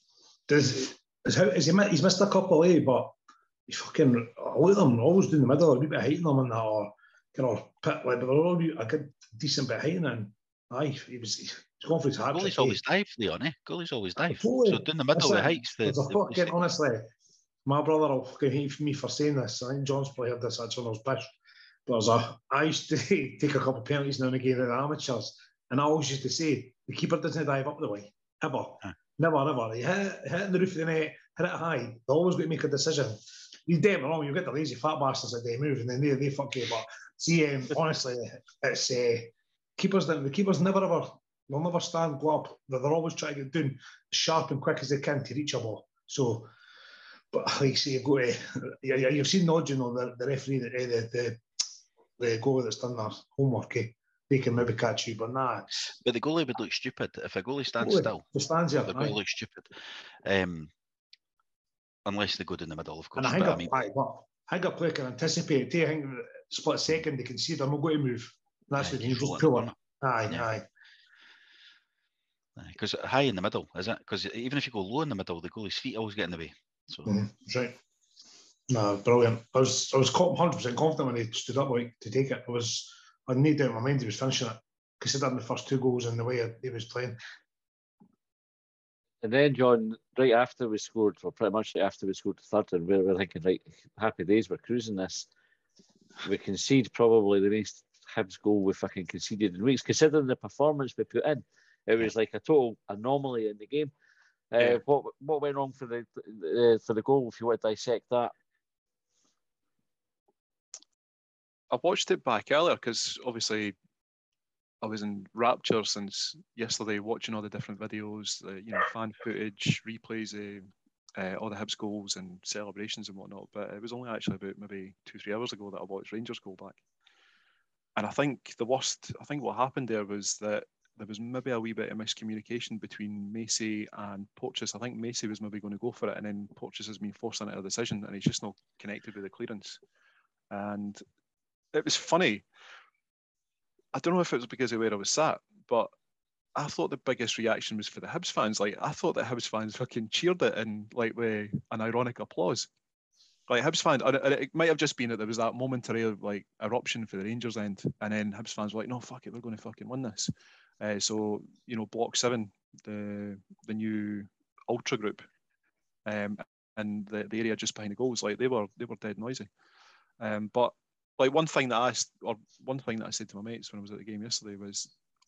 He's missed a couple of but he's fucking, look at them, always doing the middle, a wee bit of height in them and that, or kind of pit, like, but they're all a good, decent bit of height in and he's going for his hat. Goalies always dive, Leon, eh? Goalies always dive. Totally. So doing the middle of the heights. Honestly, my brother will hate me for saying this. I think John's probably heard this actually when I was pissed. But I used to take a couple of penalties now and again in the amateurs, and I always used to say, the keeper doesn't dive up the way, ever. Never, ever. He hit in the roof of the net, hit it high. They always got to make a decision. He's dead wrong. You get the lazy fat bastards that they move, and then they fuck you. But see, honestly, it's keepers. The keepers never ever, they'll never stand, go up. They're always trying to get down as sharp and quick as they can to reach a ball. So, but like you say, you go to, you've seen the referee, the goalie that's done their homework, they can maybe catch you, but nah. But the goalie would look stupid if a goalie stands still. The goalie looks stupid. Unless they go down the middle, of course. And I think a player can anticipate. I think split second they can see they're not going to move. That's what you just pull it. Aye. Because high in the middle, is it? Because even if you go low in the middle, the goalie's feet always get in the way. So that's right. No, brilliant. I was 100% confident when he stood up to take it. I had no doubt in my mind he was finishing it, considering the first two goals and the way he was playing. And then, John, right after we scored, or pretty much right after we scored the third, and we were thinking, right, happy days, we're cruising this. We concede probably the next Hibs goal we fucking conceded in weeks, considering the performance we put in. It was like a total anomaly in the game. What went wrong for the goal, if you want to dissect that? I watched it back earlier because obviously I was in rapture since yesterday, watching all the different videos, fan footage, replays of all the Hibs goals and celebrations and whatnot. But it was only actually about maybe 2-3 hours ago that I watched Rangers goal back. And I think what happened there was that there was maybe a wee bit of miscommunication between Macy and Porteous. I think Macy was maybe going to go for it, and then Porteous has been forced into a decision, and he's just not connected with the clearance. And it was funny. I don't know if it was because of where I was sat, but I thought the biggest reaction was for the Hibs fans. Like, I thought the Hibs fans fucking cheered it in, like, with an ironic applause. Like, Hibs fans, and it might have just been that there was that momentary, like, eruption for the Rangers end, and then Hibs fans were like, no, fuck it, we're going to fucking win this. So, Block 7, the new ultra group, and the area just behind the goals, like, they were dead noisy. But like one thing that I said to my mates when I was at the game yesterday was,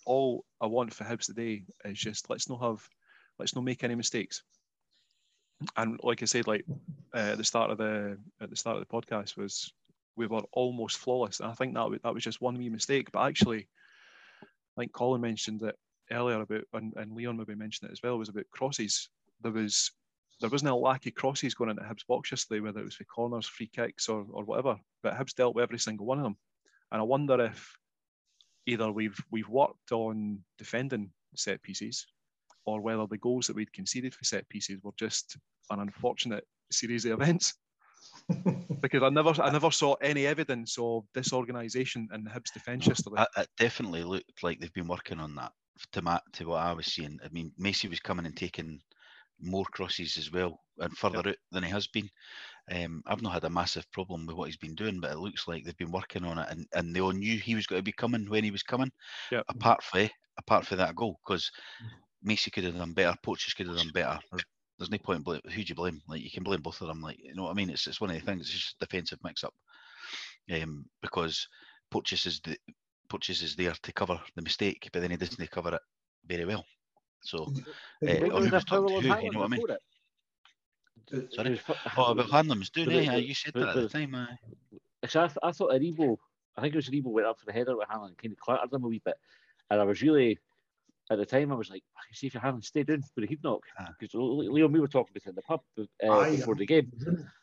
all I want for Hibs today is just let's not make any mistakes. And like I said, like at the start of the podcast, was we were almost flawless, and I think that was just one wee mistake. But actually, I think Colin mentioned it earlier about, and Leon maybe mentioned it as well, was about crosses. There wasn't a lack of crosses going into Hibs box yesterday, whether it was for corners, free kicks, or whatever. But Hibs dealt with every single one of them, and I wonder if either we've worked on defending set pieces, or whether the goals that we'd conceded for set pieces were just an unfortunate series of events. Because I never saw any evidence of disorganisation in Hibs defence yesterday. It definitely looked like they've been working on that to what I was seeing. I mean, Macy was coming and taking more crosses as well and further out than he has been. I've not had a massive problem with what he's been doing, but it looks like they've been working on it, and they all knew he was going to be coming when he was coming. Yep. Apart from that goal, because Macy could have done better, Poaches could have done better. There's no point in who do you blame? Like, you can blame both of them. Like, you know what I mean? It's one of the things. It's just a defensive mix-up, because Poaches is there to cover the mistake, but then he doesn't cover it very well. So, or who was talking to who? You know what I mean? Sorry. About Hanlon's doing it. You said that at the time. Actually, I thought Aribo. I think it was Aribo went up for the header with Hanlon, kind of clattered him a wee bit, and I was really. At the time, I was like, I can see if you haven't stayed down for the heat knock. Because Leon, we were talking about it in the pub before the game.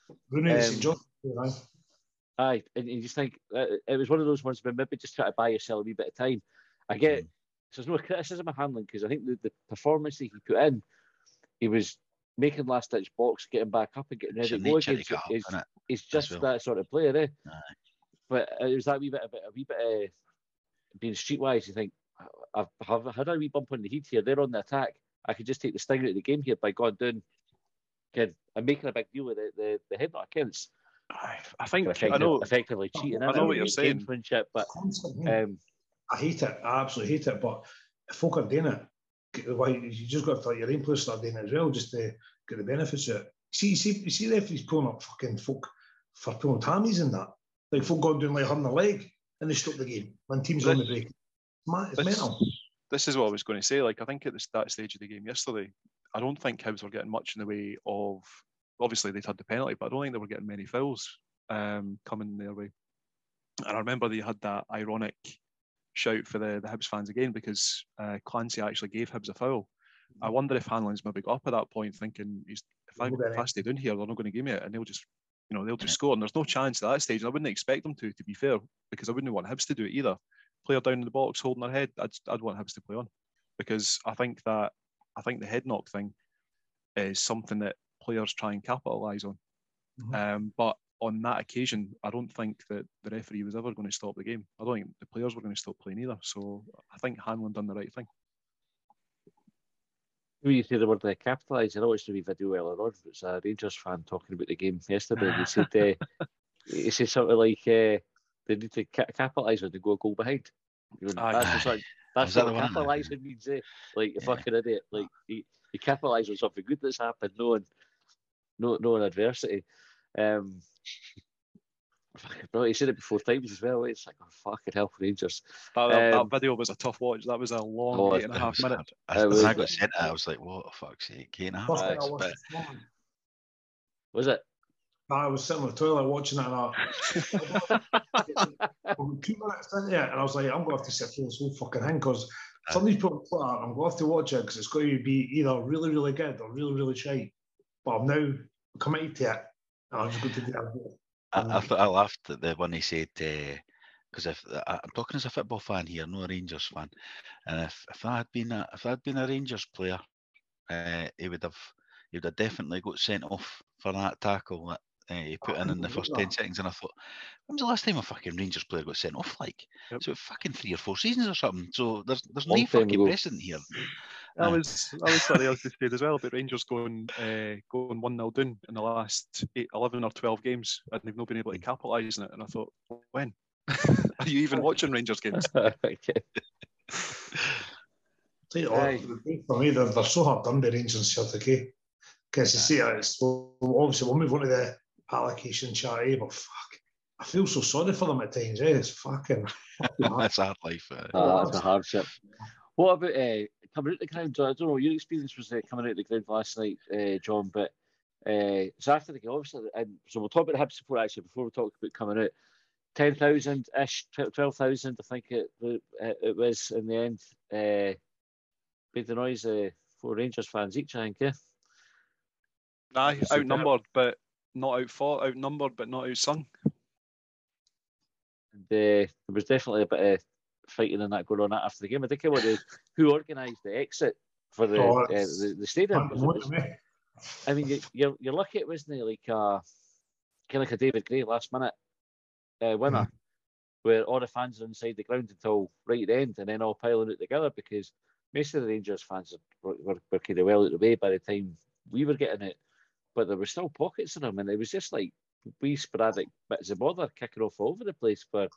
Aye, and you just think it was one of those ones where maybe just try to buy yourself a wee bit of time. I get so there's no criticism of Hanlon, because I think the performance that he put in, he was making last ditch box, getting back up and getting ready to go again. He's just that sort of player, eh? Aye. But it was that a wee bit of being streetwise. You think, I've had a wee bump on the heat here. They're on the attack. I could just take the sting out of the game here by going down and making a big deal with the headlock against. I think effectively cheating. I know what you're saying, but I hate it. I absolutely hate it. But if folk are doing it, you just got to let your own players start doing it as well, just to get the benefits of it. See referees pulling up fucking folk for pulling tammies and that. Like folk going doing like hurting the leg and they stop the game when teams on the break. It's mental. This is what I was going to say. Like, I think at that stage of the game yesterday, I don't think Hibs were getting much in the way of. Obviously, they'd had the penalty, but I don't think they were getting many fouls coming their way. And I remember they had that ironic shout for the Hibs fans again, because Clancy actually gave Hibs a foul. I wonder if Hanlon's maybe got up at that point thinking, if I stay down here, they're not going to give me it, and they'll just score. And there's no chance at that stage. I wouldn't expect them to be fair, because I wouldn't want Hibs to do it either. Player down in the box holding their head, I'd want Hibs to play on, because I think the head knock thing is something that players try and capitalise on. Mm-hmm. But on that occasion, I don't think that the referee was ever going to stop the game. I don't think the players were going to stop playing either. So I think Hanlon done the right thing. When you say the word capitalise, I watched a wee video earlier on. It's a Rangers fan talking about the game yesterday. He said something like they need to capitalise when they go a goal behind. That's what capitalising means. Like, you fucking idiot. Like, you capitalise on something good that's happened, no adversity. He said it before times as well. It's like, oh, fucking hell, Rangers. That video was a tough watch. That was a long 8.5 minutes. When I got sent it, I was like, what the fuck's sake, 8.5 minutes. Was it? I was sitting on the toilet watching that, and 2 minutes into it, and I was like, I'm going to have to sit through this whole fucking thing, because somebody's put on Twitter, I'm going to have to watch it, because it's going to be either really, really good or really, really shite. But I'm now committed to it, and I'm just going to do that. I laughed at the one he said, because I'm talking as a football fan here, not a Rangers fan, and if I had been a Rangers player, he would have definitely got sent off for that tackle that he put in the first 10 seconds. And I thought, when was the last time a fucking Rangers player got sent off? Like, so fucking 3 or 4 seasons or something. So there's no fucking precedent here. I was something else to say as well about Rangers going 1-0 down in the last 11 or 12 games, and they've not been able to capitalise on it. And I thought, when? Are you even watching Rangers games? For me, they're so hard done by Rangers and Celtic, because you see it's obviously we'll move on to the allocation chat, but fuck, I feel so sorry for them at times. It's fucking hard. That's hard life. That's a hardship. What about coming out the ground? I don't know what your experience was coming out the ground last night, John, but so after the game, obviously, and so we'll talk about Hibs support actually before we talk about coming out. 10,000-ish, 12,000, I think it was in the end. Made the noise for Rangers fans each, I think, yeah. Aye, outnumbered, but not outfought, outnumbered, but not outsung. And there was definitely a bit of fighting in that going on after the game. I think it was who organised the exit for the stadium. I mean, you're lucky it wasn't like kind of like a David Gray last minute winner, where all the fans are inside the ground until right at the end, and then all piling it together, because most of the Rangers fans were kind of well out of the way by the time we were getting it, but there were still pockets of them, and it was just like wee sporadic bits of bother kicking off all over the place. But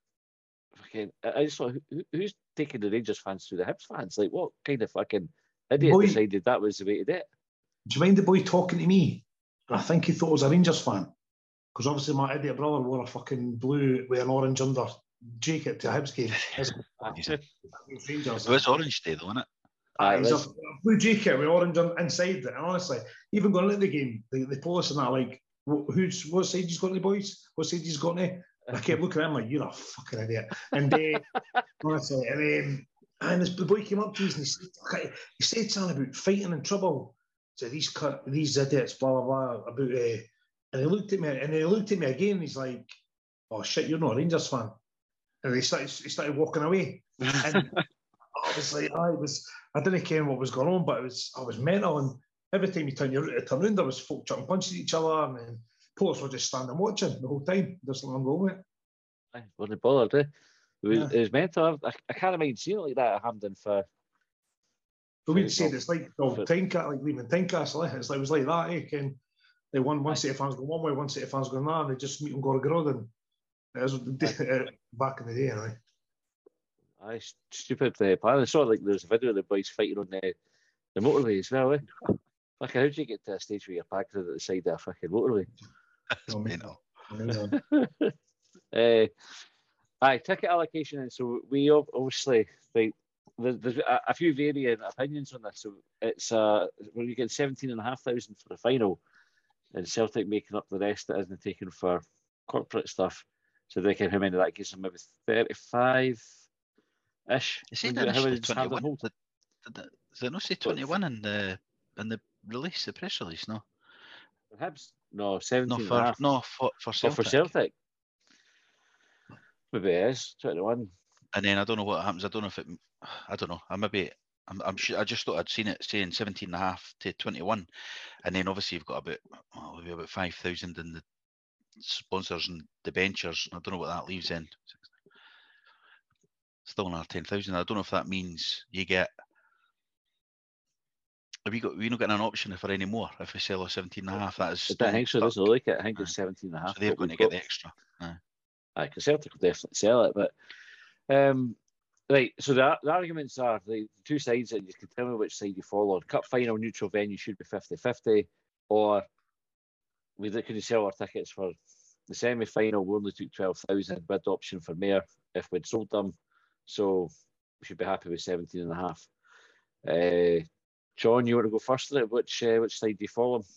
I just thought, who's taking the Rangers fans through the Hibs fans? Like, what kind of fucking idiot decided that was the way to do it? Do you mind the boy talking to me? I think he thought I was a Rangers fan, because obviously my idiot brother wore a fucking blue with an orange under jacket to a Hibs game. It was Orange Day, though, wasn't it? He's a blue jacket with orange inside it. And honestly, even going into the game, the police and that, like, what side he's going to, boys? What side he's going to? And I kept looking at him like, you're a fucking idiot. And honestly, and the boy came up to us and he said something about fighting in trouble. So these idiots, blah blah blah, about and he looked at me again. And he's like, "Oh shit, you're not a Rangers fan." And he started walking away. And obviously, I didn't care what was going on, but I was mental. And every time you turn around, there was folk chucking punches at each other, and then police were just standing watching the whole time. There's nothing wrong with it. I wasn't bothered. It was mental. I can't imagine seeing it like that at Hampden for. But we'd say it's like leaving Tynecastle. It was like that, Ken. They one set of fans go one way, one set of fans go another, and they just meet and go to Gorod. And it was back in the day, anyway. Aye, stupid plan. I saw like there's a video of the boys fighting on the motorway as well. Fucking, how do you get to a stage where you're packed at the side of a fucking motorway? That's mental. Aye, ticket allocation, and so we obviously like. There's a few varying opinions on this. So it's you get 17,500 for the final, and Celtic making up the rest that isn't taken for corporate stuff. So they can how many that gives them, maybe 35-ish. Is it initially 21? Did it not say 21 in the release, the press release? No. Perhaps no 17. For Celtic. For Celtic. Maybe it is 21. And then I don't know what happens. I don't know if it. I don't know. I'm sure. I just thought I'd seen it saying 17.5 to 21, and then obviously you've got about 5,000 in the sponsors and debentures. I don't know what that leaves in. Still another 10,000. I don't know if that means you get. We not getting an option for any more if we sell a 17.5. That is. I think so. Doesn't look it. I think it's 17.5. So they're going to get the extra. Aye, because Celtic will definitely sell it, but. Right, so the arguments are the two sides, and you can tell me which side you fall on. Cup final, neutral venue should be 50-50, or we couldn't sell our tickets for the semi-final. We only took 12,000 bid option for Mayor if we'd sold them, so we should be happy with 17.5. John, you want to go first? Which side do you fall on?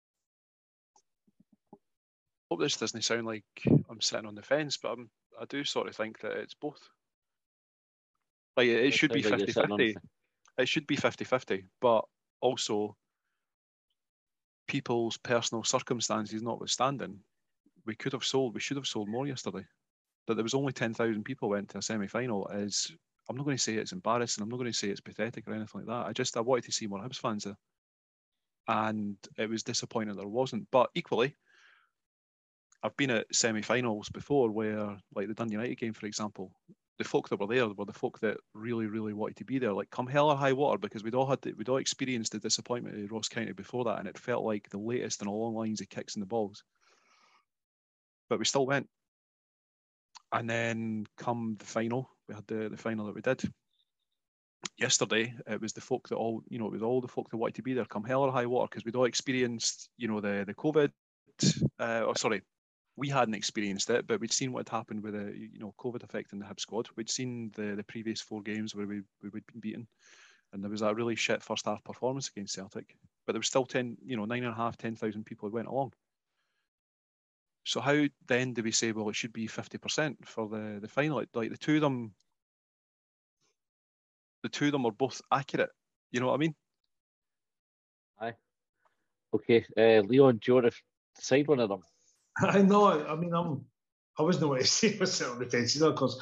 I hope this doesn't sound like I'm sitting on the fence, but I do sort of think that it's both. Like it should be 50-50. It should be 50-50, but also people's personal circumstances notwithstanding, we should have sold more yesterday. That there was only 10,000 people went to a semi-final is, I'm not going to say it's embarrassing, I'm not going to say it's pathetic or anything like that. I wanted to see more Hibs fans there. And it was disappointing there wasn't. But equally, I've been at semi-finals before where, like the Dundee United game, for example, the folk that were there were the folk that really, really wanted to be there, like come hell or high water, because we'd all experienced the disappointment of Ross County before that, and it felt like the latest in a long lines of kicks in the balls. But we still went. And then come the final, we had the final that we did. Yesterday, it was the folk that all, it was all the folk that wanted to be there, come hell or high water, because we'd all experienced, the COVID, we hadn't experienced it, but we'd seen what had happened with the COVID affecting the Hib squad. We'd seen the previous 4 games where we'd been beaten, and there was a really shit first half performance against Celtic. But there was still 9,500, 10,000 people who went along. So how then do we say, well, it should be 50% for the final? Like the two of them are both accurate. You know what I mean? Aye. Okay, Leon, do you want to decide one of them? I know. I mean, I wasn't going to say myself on the fence either, because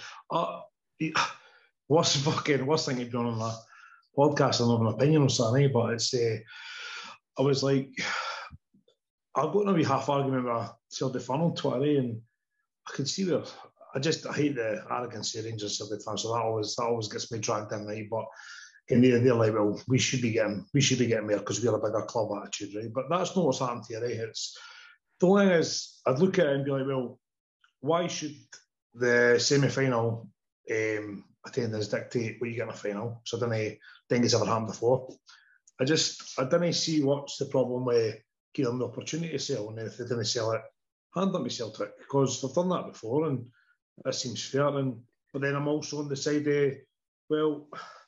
worst thing you've done on that podcast, I have an opinion on something, but it's I was like, I've got a wee half argument with Celtic fan on Twitter, and I can see where I hate the arrogance of Rangers Celtic fans, so that always gets me dragged in, right? But they're like, well, we should be getting more because we're a bigger club attitude, right? But that's not what's happened here, right? It's the only thing is, I'd look at it and be like, well, why should the semi-final attendance dictate what you get in a final? So I don't think it's ever happened before. I didn't see what's the problem with giving them the opportunity to sell, and then if they didn't sell it, hand them to Celtic, because they've done that before, and that seems fair. But then I'm also on the side of, well,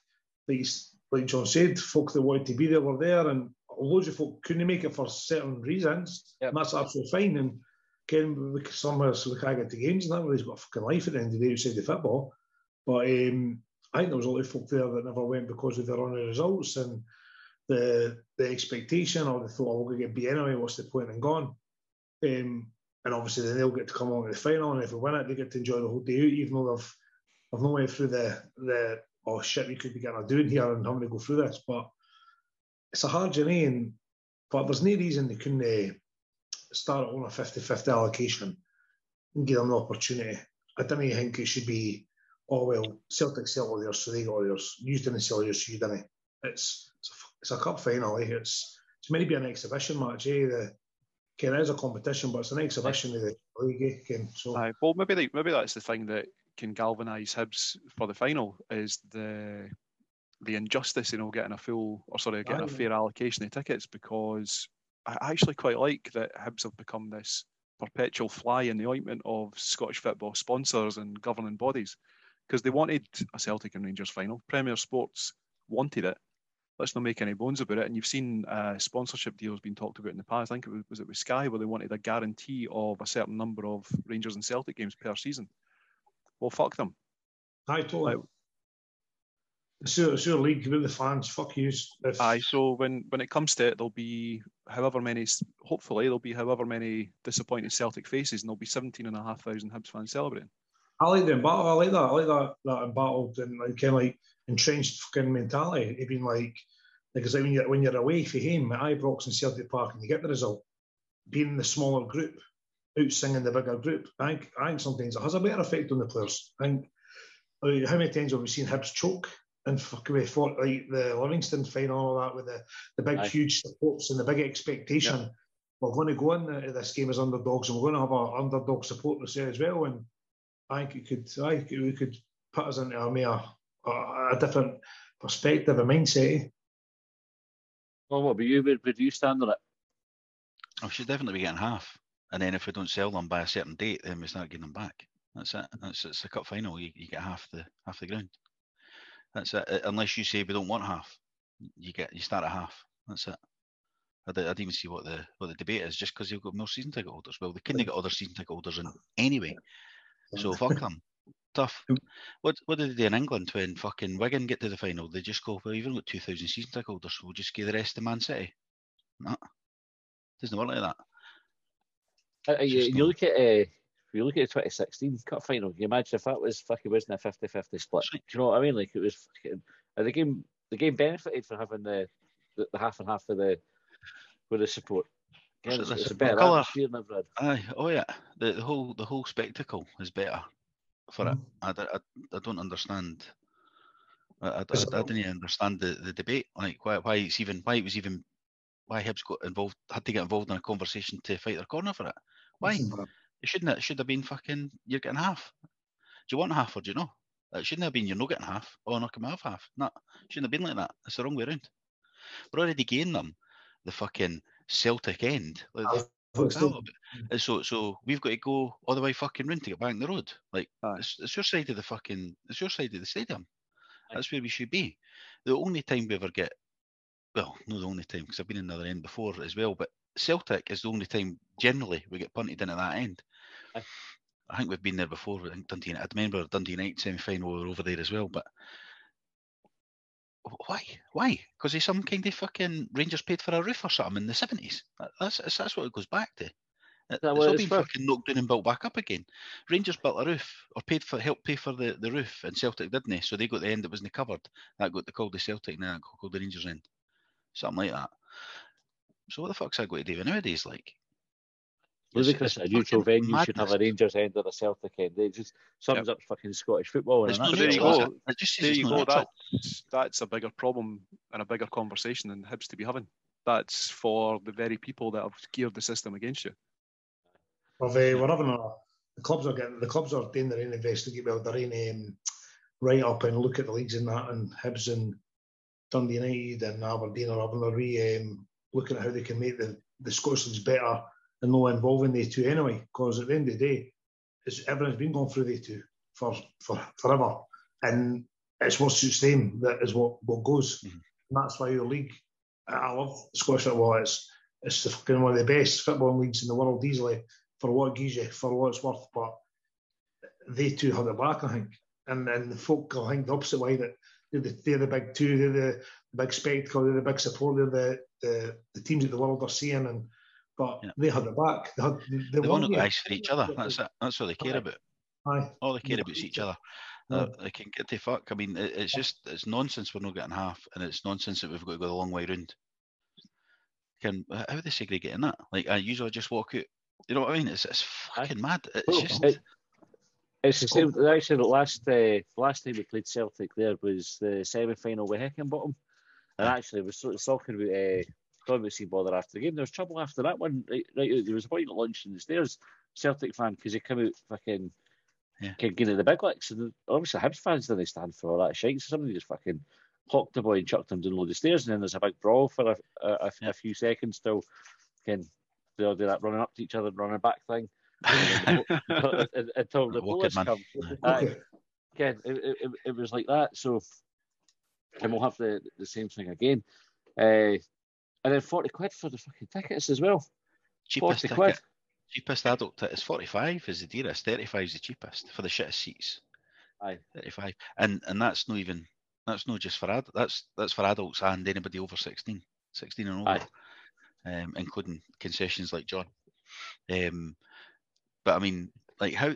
like John said, folk that wanted to be there were there, and loads of folk couldn't make it for certain reasons, and that's absolutely fine. And somehow we can't get to games, and everybody's got a fucking life at the end of the day outside the football. But I think there was a lot of folk there that never went because of their own results and the expectation, or they thought, oh, we're going to get beat anyway, what's the point in going? And obviously then they'll get to come along to the final, and if we win it, they get to enjoy the whole day out, even though they've no way through the oh shit, we could be getting a doing here and having to go through this. But it's a hard journey, but there's no reason they couldn't start on a 50-50 allocation and give them the opportunity. I don't think it should be, oh well, Celtic sell all theirs, so they got all theirs. You didn't sell yours, so you didn't. It's a cup final. It's meant to be an exhibition match. It is a competition, but it's an exhibition of the league. So, well, maybe that's the thing that can galvanise Hibs for the final, is the injustice, getting a fair allocation of tickets, because I actually quite like that Hibs have become this perpetual fly in the ointment of Scottish football sponsors and governing bodies, because they wanted a Celtic and Rangers final. Premier Sports wanted it. Let's not make any bones about it. And you've seen sponsorship deals being talked about in the past. I think it was with Sky, where they wanted a guarantee of a certain number of Rangers and Celtic games per season. Well, fuck them. I totally. It's your league with the fans. Fuck you. So when it comes to it, there'll be however many disappointed Celtic faces, and there'll be 17,500 Hibs fans celebrating. I like the embattled. I like that. I like that embattled and kind of like entrenched fucking mentality. It being like it's like when you're away from home at Ibrox and Celtic Park and you get the result, being in the smaller group, out singing the bigger group. I think sometimes it has a better effect on the players. I think how many times have we seen Hibs choke and fucking fought like the Livingston final, all that with the big huge supports and the big expectation. Yeah. We're going to go into this game as underdogs, and we're going to have our underdog support this year as well. And I think we could put us into a different perspective, a mindset. Well, what about you? Where do you stand on it? We should definitely be getting half. And then if we don't sell them by a certain date, then we start getting them back. That's it. It's a cup final. You get half the ground. That's it. Unless you say we don't want half, you start at half. That's it. I don't even see what the debate is. Just because you've got more season ticket holders. Well, they couldn't get other season ticket holders in anyway. So fuck them. Tough. What did they do in England when fucking Wigan get to the final? They just go, well, you've only got 2,000 season ticket holders, so we'll just give the rest to Man City. No, doesn't work like that. You look at the 2016 cup final. Can you imagine if that wasn't a 50-50 split? Do you know what I mean? Like, it was fucking, the game benefited from having the half and half with the support. Again, it's a better atmosphere than I've read. Aye, oh yeah, the whole spectacle is better for it. I don't understand. I didn't understand the debate. Like why Hibs got involved, had to get involved in a conversation to fight their corner for it. Why? It should have been fucking, you're getting half. Do you want half or do you know? It shouldn't have been you're not getting half. Oh, no, can we have half? No, shouldn't have been like that. It's the wrong way around. We're already gaining them the fucking Celtic end. Like, fuck's that all about? So we've got to go all the way fucking round to get back on the road. Like it's your side of the fucking, it's your side of the stadium. That's where we should be. The only time we ever get, well, not the only time, because I've been in the other end before as well, but Celtic is the only time generally we get punted in at that end. I think we've been there before. I think Dundee, I remember Dundee United semi-final, we were over there as well, but why? Because there's some kind of fucking Rangers paid for a roof or something in the 70s. That's what it goes back to. It's all been fucking knocked down and built back up again. Rangers built a roof, or helped pay for the roof, and Celtic didn't. So they got the end that wasn't covered. That got called the Celtic, and that got called the Rangers end. Something like that. So what the fuck's that got to do nowadays? Like, because a neutral venue should have a Rangers end or a Celtic end. It just sums up fucking Scottish football. There you go. There you go. That's a bigger problem and a bigger conversation than Hibs to be having. That's for the very people that have geared the system against you. Well, we're having the clubs are doing their own investigate. Well, their own write up and look at the leagues and that, and Hibs and Dundee United and Aberdeen are having a looking at how they can make the Scottish leagues better and not involving they two anyway. Because at the end of the day, everyone's been going through they two for forever, and it's what suits them that is what goes. Mm-hmm. And that's why your league. I love Scottish football. It's the fucking one of the best football leagues in the world easily. For what it gives you, for what it's worth, but they two have it back, I think, and the folk, I think, the opposite way, that they're the big two, they're the big spectacle, they're the big support, they're the teams that the world are seeing, but they had it back. They want to guys for each other. That's it. That's all they care about. Aye. All they care about is each other. They can get to fuck. I mean, it's nonsense we're not getting half, and it's nonsense that we've got to go the long way round. How are they segregating that? Like, I usually just walk out. You know what I mean? It's fucking mad. It's the same. Actually, the last time we played Celtic there was the semi-final with Heckingbottom, and actually was sort of talking about seeing bother after the game. There was trouble after that one. Right, there was a point at lunch in the stairs, Celtic fan, because he came out fucking getting at the big licks, and obviously Hibs fans didn't stand for all that shit. So somebody just fucking hocked the boy and chucked him down low the stairs, and then there's a big brawl for a few seconds till they all do that running up to each other, running back thing until the police come. Again, it was like that. So, and we'll have the same thing again. And then 40 quid for the fucking tickets as well. Cheapest ticket. Cheapest adult ticket is 45 is the dearest. 35 is the cheapest for the shittest seats. Aye. 35, and that's not just for adults. That's for adults and anybody over 16 and over. Aye. Including concessions like John. But I mean, like how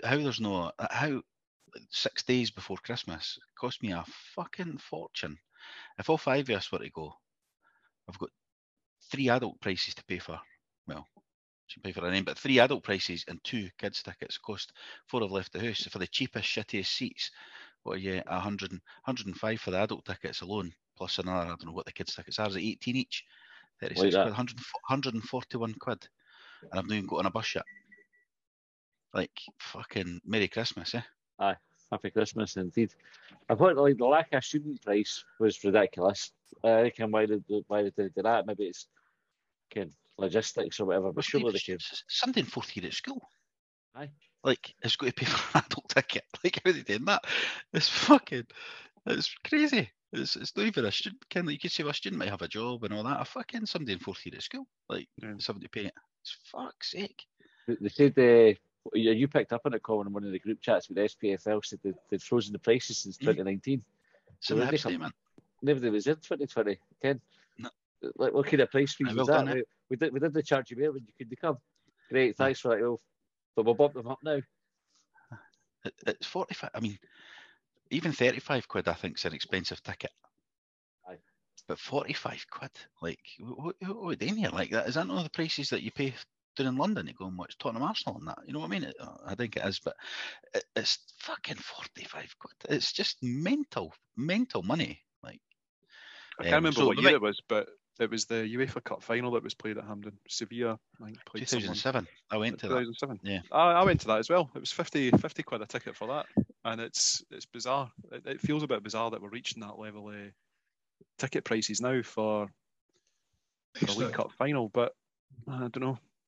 6 days before Christmas cost me a fucking fortune. If all 5 of us were to go, I've got 3 adult prices to pay for. Well, should pay for a name, but 3 adult prices and 2 kids tickets cost 4 have left the house. So for the cheapest, shittiest seats, what are you, 105 for the adult tickets alone, plus another, I don't know what the kids tickets are, is it 18 each? 36 quid, 141 quid, and I've not even got on a bus yet. Like, fucking Merry Christmas, eh? Aye, Happy Christmas indeed. I thought like the lack of student price was ridiculous. I think why they did that. Maybe it's logistics or whatever, but surely they could. Somebody in 4th year at school. Aye. Like, it's got to pay for an adult ticket. Like, how are they doing that? It's crazy. It's not even a student. You could say, well, a student might have a job and all that. Fucking somebody in 4th year at school. Like, somebody paying it. It's fuck's sake. They said, you picked up on it, Colin, in one of the group chats with the SPFL, said they'd frozen the prices since 2019. So nobody was in 2020, Ken. No. Like, what kind of price freeze was that? We did charge you more when you couldn't come. Great, thanks for that, Wolf. But we'll bump them up now. It's 45. I mean, even 35 quid, I think, is an expensive ticket. Aye. But 45 quid, like, what are we doing here? Like, that is that not the prices that you pay down in London to go and watch Tottenham Arsenal and that? You know what I mean? I think it is, but it's fucking 45 quid. It's just mental money. Like, I can't remember what year it was, but it was the UEFA Cup final that was played at Hampden. Sevilla, I think, played 2007. I went to 2007. That. Yeah, I went to that as well. It was 50 quid a ticket for that, and it's bizarre. It feels a bit bizarre that we're reaching that level of ticket prices now for a League Cup final. But I don't know.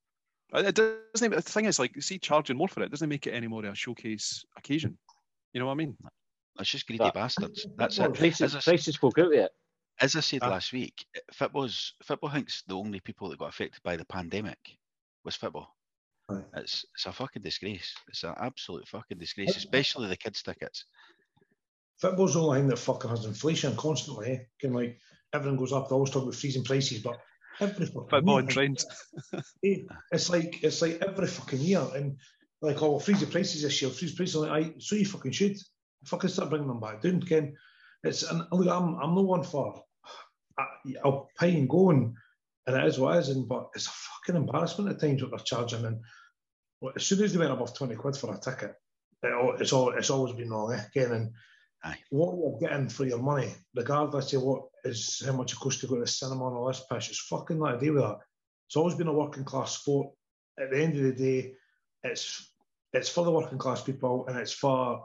It doesn't. The thing is, like, see, charging more for it doesn't make it any more of a showcase occasion. You know what I mean? It's just greedy That- bastards. That's it. Prices spoke out there. As I said last week, football thinks the only people that got affected by the pandemic was football. Right. It's a fucking disgrace. It's an absolute fucking disgrace, especially the kids' tickets. Football's the only thing that fucking has inflation constantly. Eh? Can like everything goes up. They always talk about freezing prices, but every fucking Football year, and trends. it's like every fucking year, and like, oh, we'll freeze the prices this year. Freeze prices, like, so you fucking should fucking start bringing them back down, Ken. It's and look, I'm no one for. I'll pay and go, and it is what it is, but it's a fucking embarrassment at times what they're charging. And as soon as they went above 20 quid for a ticket, it's always been wrong, Ken. And Aye. what you're getting for your money, regardless of how much it costs to go to the cinema and all this pish, it's fucking not a deal with that. It's always been a working class sport. At the end of the day, it's for the working class people, and it's for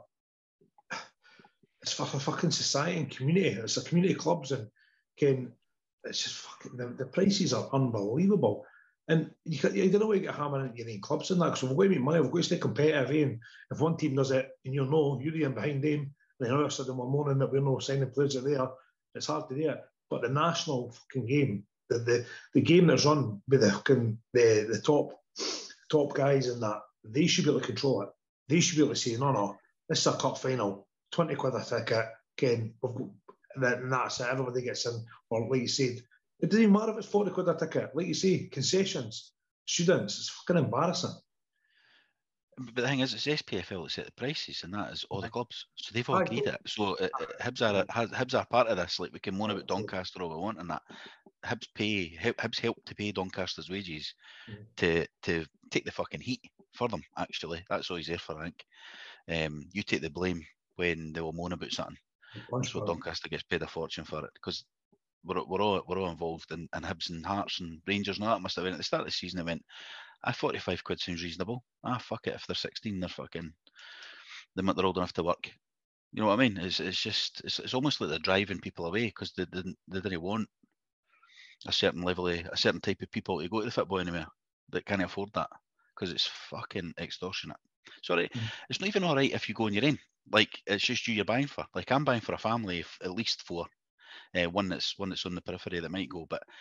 fucking society and community. It's the community clubs, and Ken, it's just fucking the prices are unbelievable. And you don't know where you get hammering into your own clubs and that, because we've got to make money, we've got to stay competitive, and if one team does it, and you're in behind them, and then all of a sudden we're moaning that we're not signing players are there, it's hard to do it. But the national fucking game, the game that's run by the top guys in that, they should be able to control it. They should be able to say, no, this is a cup final, 20 quid a ticket, Ken, and that's it, everybody gets in. Or like you said, it doesn't even matter if it's 40 quid a ticket. Like you say, concessions, students, it's fucking embarrassing. But the thing is, it's SPFL that set the prices, and that is all the clubs. So they've all agreed it. So Hibs are part of this. Like, we can moan about Doncaster all we want, and that Hibs help to pay Doncaster's wages to take the fucking heat for them. Actually, that's all he's there for. I think. You take the blame when they will moan about something. That's what Doncaster gets paid a fortune for it, because we're all involved in Hibs and Hearts and Rangers and all that must have been at the start of the season. They went, 45 quid sounds reasonable. Fuck it, if they're 16, they're old enough to work. You know what I mean? It's almost like they're driving people away, because they didn't want a certain type of people to go to the football anymore that can't afford that, because it's fucking extortionate. Sorry, it's not even all right if you go on your own. Like, it's just you're buying for. Like, I'm buying for a family of at least 4. One that's on the periphery that might go, but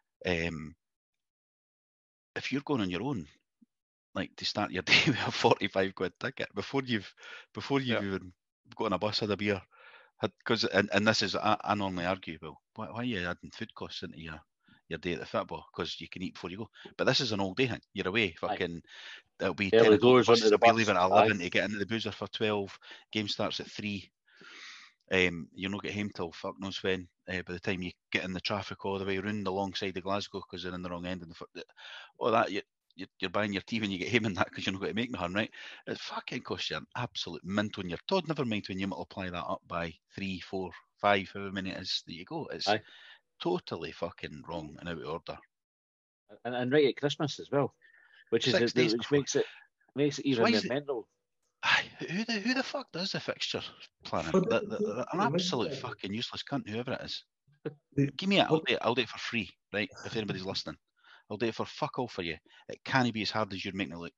if you're going on your own, like, to start your day with a 45 quid ticket before you've even got on a bus, had a beer, because and this is, I normally argue, well, why are you adding food costs into your day at the football? Because you can eat before you go. But this is an all day thing. You're away, fucking. It'll be 10 o'clock. They'll be leaving at 11 to get into the boozer for 12. Game starts at 3. You'll not get home till fuck knows when. By the time you get in the traffic all the way around the long side of Glasgow, because they're in the wrong end of all that, you're buying your tea when you get home and that, because you're not going to make nothing, right? It fucking costs you an absolute mint on your Todd. Never mind when you multiply that up by 3, 4, 5, however many it is that you go. It's totally fucking wrong and out of order. And right at Christmas as well, which makes it even more mental. Who the fuck does the fixture planning? An absolute fucking useless cunt, whoever it is. Give me it, I'll do it for free, right? If anybody's listening, I'll do it for fuck all for you. It can't be as hard as you're making it look.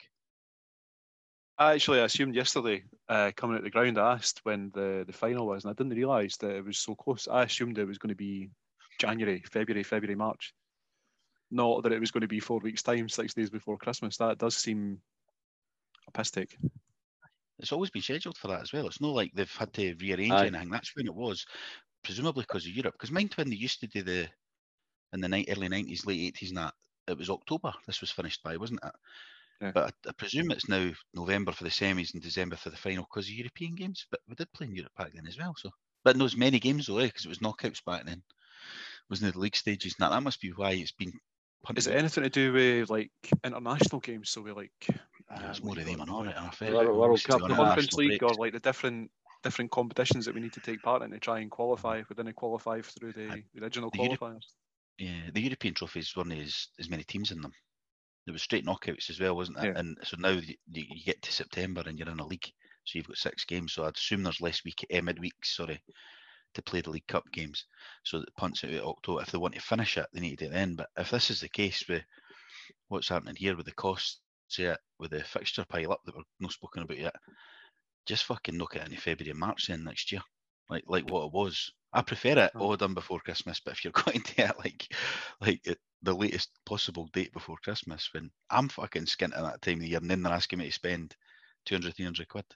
I assumed yesterday, coming out the ground, I asked when the final was, and I didn't realise that it was so close. I assumed it was going to be January, February, March. Not that it was going to be 4 weeks' time, 6 days before Christmas. That does seem a piss take. It's always been scheduled for that as well. It's not like they've had to rearrange anything. That's when it was, presumably because of Europe. Because mind when they used to do in the early 90s, late 80s and that, it was October this was finished by, wasn't it? Yeah. But I presume it's now November for the semis and December for the final because of European games. But we did play in Europe back then as well. So, but there was many games though, because it was knockouts back then. It wasn't the league stages. That must be why it's been punted. Is it anything to do with like international games? So we like it's more of them and all right. World Cup, the Conference League, or like the different competitions that we need to take part in to try and qualify. We didn't qualify through the original qualifiers. The European trophies weren't as many teams in them. There was straight knockouts as well, wasn't it? Yeah. And so now you get to September and you're in a league, so you've got 6 games. So I'd assume there's less midweeks, to play the League Cup games. So that punts out at October. If they want to finish it, they need to do it then. But if this is the case with what's happening here with the costs say it with the fixture pile up that we're not spoken about yet. Just fucking knock it into February and March then next year, like what it was. I prefer it all done before Christmas, but if you're going to do it like at the latest possible date before Christmas, when I'm fucking skint at that time of the year, and then they're asking me to spend 200, 300 quid,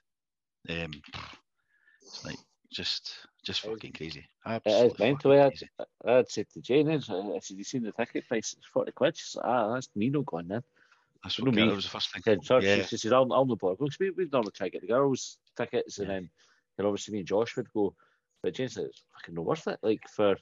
it's like just fucking crazy. Absolutely it is mental. crazy. I'd said to Jane, I said, you seen the ticket price? It's 40 quid. She's like, that's me not going then. That's You what know me. that was the first thing. Said, "Sir," Yeah. she said, I'll not bother. Because we'd normally try to get the girls' tickets, and then obviously me and Josh would go. But Jane said, it's fucking not worth it. Like, for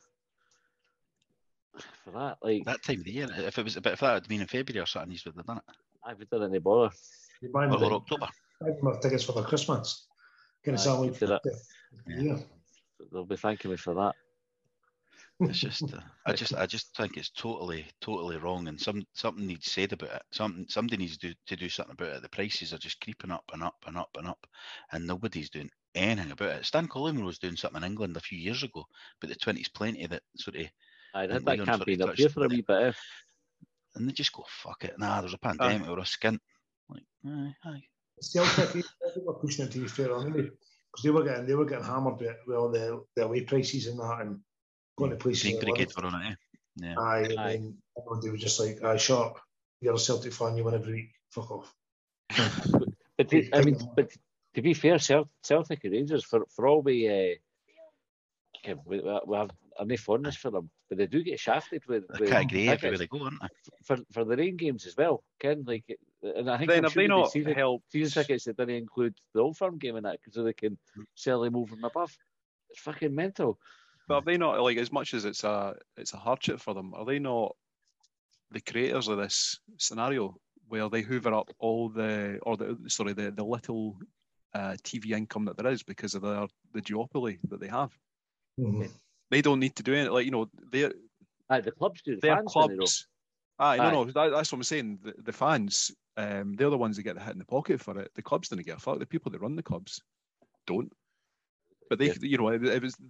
that. Like, That time of the year, if that had been in February or something, you would have done it. I've done it, no bother. You buy Or them October. tickets for their Christmas. Get a salary for that. Yeah. They'll be thanking me for that. It's just, I just think it's totally wrong, and something needs said about it. Somebody needs to do something about it. The prices are just creeping up and up and up and up, and nobody's doing anything about it. Stan Collymore was doing something in England a few years ago, but the 20s plenty that sort of. I had that campaign up here for a wee bit. And they just go, fuck it. Nah, there's a pandemic or a skint. Like, aye. Celtic, they were pushing it, to be fair, anyway, because they were getting hammered with all the away prices and that, and going to places. Segregator on it, eh? Yeah. Aye. And they were just like, aye, shut up. You're a Celtic fan, you win every week. Fuck off. but to be fair, Celtic and Rangers, for all we have no fondness for them, but they do get shafted with category everywhere they go, aren't they? For the rain games as well, Ken. Like, and I think Then have they not helped? Season tickets that didn't include the Old Firm game in that, because they can sell them over and above. It's fucking mental. But are they not, like, as much as it's a hardship for them, are they not the creators of this scenario where they hoover up all the little TV income that there is because of the duopoly that they have? Mm-hmm. They don't need to do it. Like, you know, the clubs do. Their clubs. No, that's what I'm saying. The fans, they're the ones that get the hit in the pocket for it. The clubs didn't get a fuck. The people that run the clubs don't. But they, you know,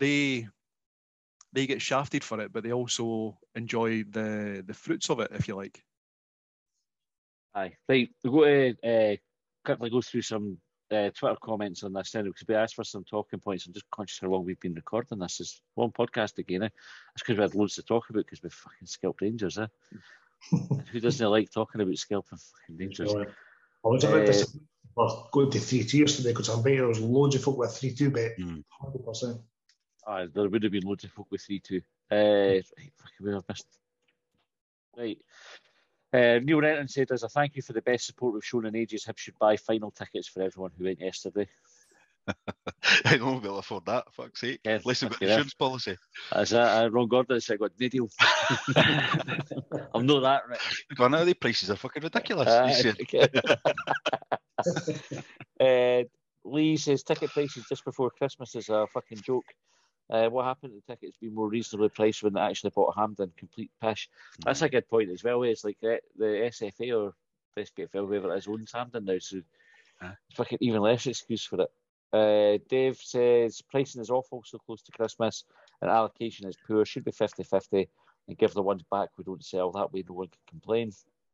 they get shafted for it, but they also enjoy the fruits of it, if you like. Aye. Right, we'll go to quickly go through some Twitter comments on this, because we asked for some talking points. I'm just conscious how long we've been recording this. Is one podcast again. That's because we had loads to talk about, because we fucking scalped Rangers. Who doesn't like talking about scalping fucking Rangers? I was about this going to 3-2 yesterday, because I'm betting there was loads of folk with 3-2 bet. 100%. There would have been loads of folk with 3-2. Right, we have missed. Right. Neil Renton said, as a thank you for the best support we've shown in ages, Hibs should buy final tickets for everyone who went yesterday. I won't be able to afford that, fuck's sake. Yeah, unless we've got insurance policy. Is that Ron Gordon said, I got no deal. I'm not that rich. Gone out, the prices are fucking ridiculous. Lee says, ticket prices just before Christmas is a fucking joke. What happened to the tickets being more reasonably priced when they actually bought Hampden? Complete pish. That's a good point as well. It's like the SFA or the SPFL, whoever it is, owns Hampden now, so fucking even less excuse for it. Dave says, pricing is awful so close to Christmas and allocation is poor. Should be 50-50 and give the ones back we don't sell. That way no one can complain.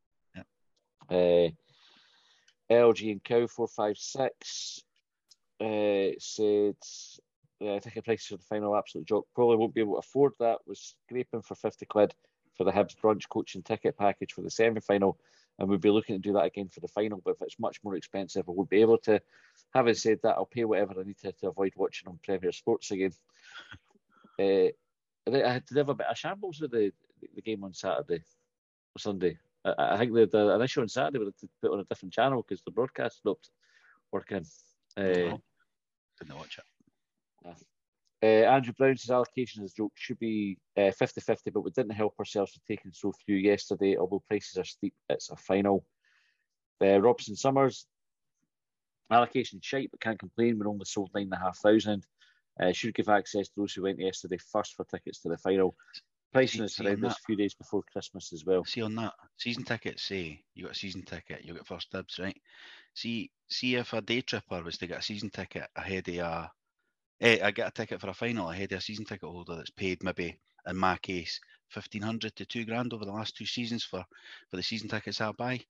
LG and Cow 456 said, I think the prices for the final absolute joke. Probably won't be able to afford that. Was scraping for 50 quid for the Hibs brunch coaching ticket package for the semi-final, and we'll be looking to do that again for the final, but if it's much more expensive, I won't be able to. Having said that, I'll pay whatever I need to avoid watching on Premier Sports again. I had to have a bit of shambles with the game on Saturday or Sunday. I think the initial on Saturday we had to put on a different channel because the broadcast stopped working. Didn't watch it. Andrew Brown says allocation as a joke should be 50-50, but we didn't help ourselves for taking so few yesterday. Although prices are steep, it's a final. Robson Summers, allocation shite, but can't complain. We're only sold 9,500. Should give access to those who went yesterday first for tickets to the final. Pricing is horrendous a few days before Christmas as well. See on that season ticket, say you got a season ticket, you get first dibs, right? See if a day tripper was to get a season ticket ahead of I get a ticket for a final ahead of a season ticket holder that's paid maybe, in my case, 1,500 to $2,000 over the last 2 seasons for the season tickets I buy.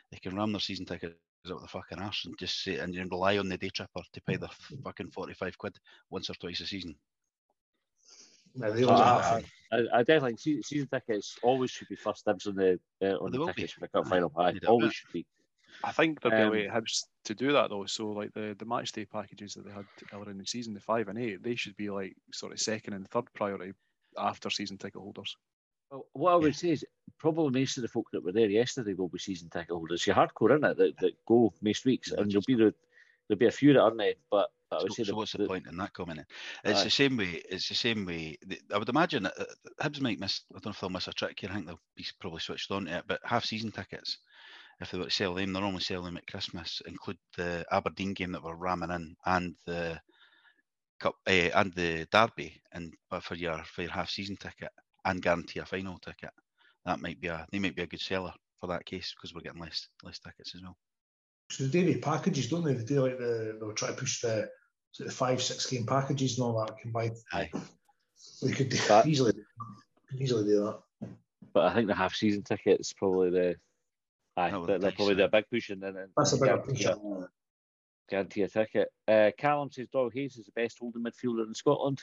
they can ram their season tickets up the fucking arse and just say and rely on the day tripper to pay their fucking 45 quid once or twice a season. No, they always have. I definitely think season tickets always should be first dibs on the tickets for the cup final. Always should be. I think there'd be a way Hibs to do that though. So like the match day packages that they had earlier in the season, the 5 and 8, they should be like sort of second and third priority after season ticket holders. Well, what I would say is probably most of the folk that were there yesterday will be season ticket holders. You're hardcore in it that go most weeks, and there'll be a few that aren't there. But I would say so what's the point in that comment? It's the same way. It's the same way. I would imagine that Hibs might miss. I don't know if they'll miss a trick here. I think they'll be probably switched on to it. But half season tickets, if they were to sell them, they normally sell them at Christmas. Include the Aberdeen game that we're ramming in, and the cup and the derby, and for your half season ticket, and guarantee a final ticket. They might be a good seller for that case because we're getting less tickets as well. So they do packages, don't they? They do like they'll try to push the 5-6 game packages and all that combined. Aye. We could easily do that. But I think the half season tickets probably they're probably the big push, and then that's a bigger push. Guarantee a ticket. Callum says Doyle Hayes is the best holding midfielder in Scotland.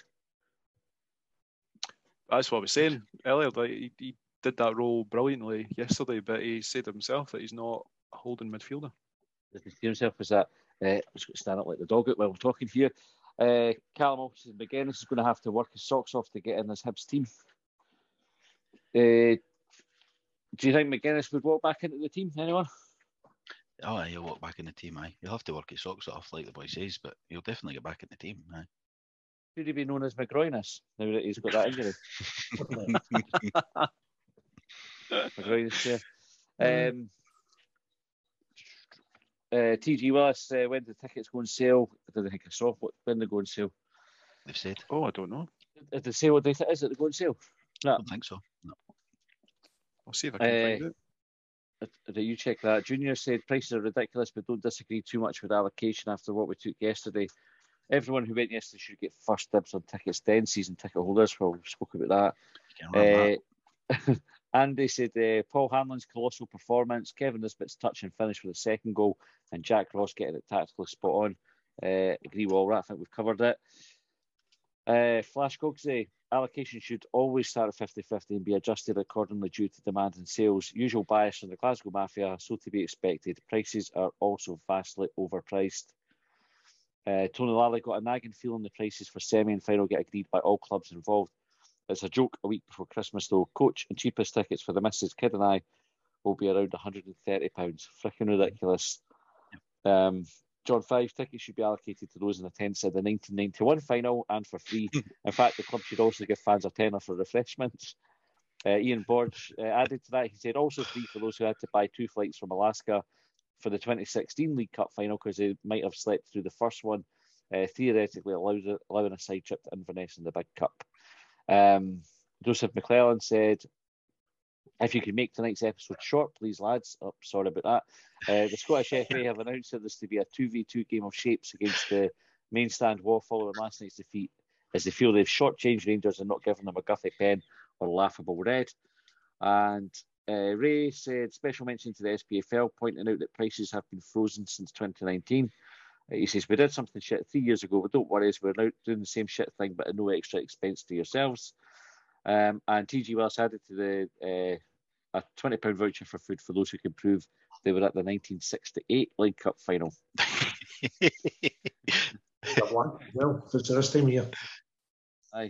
That's what I was saying earlier. Like he did that role brilliantly yesterday, but he said himself that he's not a holding midfielder. Doesn't see himself as that. I'm just going to stand up like the dog out while we're talking here. Callum also says McGuinness is going to have to work his socks off to get in this Hibs team. Do you think McGuinness would walk back into the team? Anyone? Oh, he'll walk back in the team. He'll have to work his socks off, like the boy says, but he'll definitely get back in the team. Should he be known as McGroinus now that he's got that injury? McGroinus, yeah. TG Willis, when the tickets go on sale? I don't think I saw when they go on sale. They've said. Oh, I don't know. Did they say what date it is that they go on sale? No. I don't think so. No. I'll see if I can find it. You check that. Junior said prices are ridiculous, but don't disagree too much with allocation after what we took yesterday. Everyone who went yesterday should get first dibs on tickets, then season ticket holders. Well, we spoke about that. Andy said Paul Hanlon's colossal performance, Kevin Nisbet's touch and finish with a second goal, and Jack Ross getting it tactically spot on. Agree with all that. I think we've covered it. Flash Cogsey, allocation should always start at 50-50 and be adjusted accordingly due to demand and sales. Usual bias from the Glasgow Mafia, so to be expected. Prices are also vastly overpriced. Tony Lally got a nagging feeling the prices for semi and final get agreed by all clubs involved. It's a joke a week before Christmas though. Coach and cheapest tickets for the missus, kid and I will be around £130. Freaking ridiculous. John 5, tickets should be allocated to those in attendance at the 1991 final and for free. In fact, the club should also give fans a tenner for refreshments. Ian Borge added to that, he said also free for those who had to buy 2 flights from Alaska for the 2016 League Cup final because they might have slept through the first one, theoretically allowing a side trip to Inverness in the Big Cup. Joseph McClellan said, if you can make tonight's episode short, please, lads. Oh, sorry about that. The Scottish FA have announced that this to be a 2v2 game of shapes against the main stand wall following last night's defeat, as they feel they've shortchanged Rangers and not given them a Guffey pen or laughable red. And Ray said, special mention to the SPFL, pointing out that prices have been frozen since 2019. He says, we did something shit 3 years ago, but don't worry, as we're now doing the same shit thing, but at no extra expense to yourselves. And TG Wells added to the a £20 voucher for food for those who can prove they were at the 1968 League Cup final. Well, it's this time of year. Aye.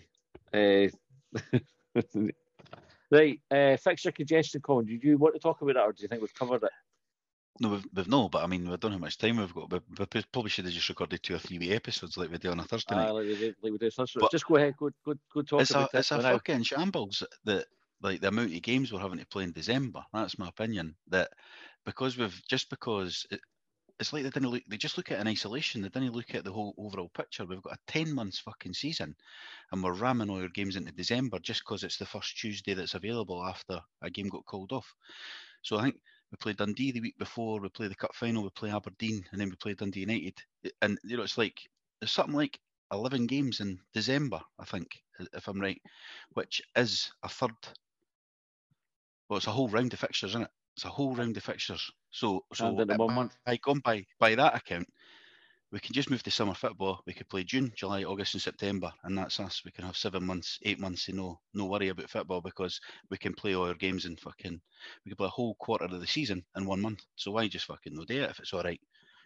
Right, fixture congestion, Colin. Did you want to talk about that, or do you think we've covered it? No, we've no, but I mean, we don't know how much time we've got. But we probably should have just recorded 2 or 3 wee episodes like we do on a Thursday night. Like we do Thursday. Just go ahead, go talk about it. It's a fucking shambles that, like, the amount of games we're having to play in December. That's my opinion. That because it's like they just look at it in isolation. They didn't look at the whole overall picture. We've got a 10 months fucking season, and we're ramming all your games into December just because it's the first Tuesday that's available after a game got called off. So I think we played Dundee the week before. We play the cup final. We play Aberdeen, and then we play Dundee United. And it's like there's something like 11 games in December, I think, if I'm right, which is a third. Well, it's a whole round of fixtures, isn't it? It's a whole round of fixtures. So And in the 1 month. gone by that account, we can just move to summer football. We could play June, July, August, and September, and that's us. We can have 7 months, 8 months of no worry about football because we can play all our games in fucking. We can play a whole quarter of the season in 1 month. So why just fucking no do it if it's all right?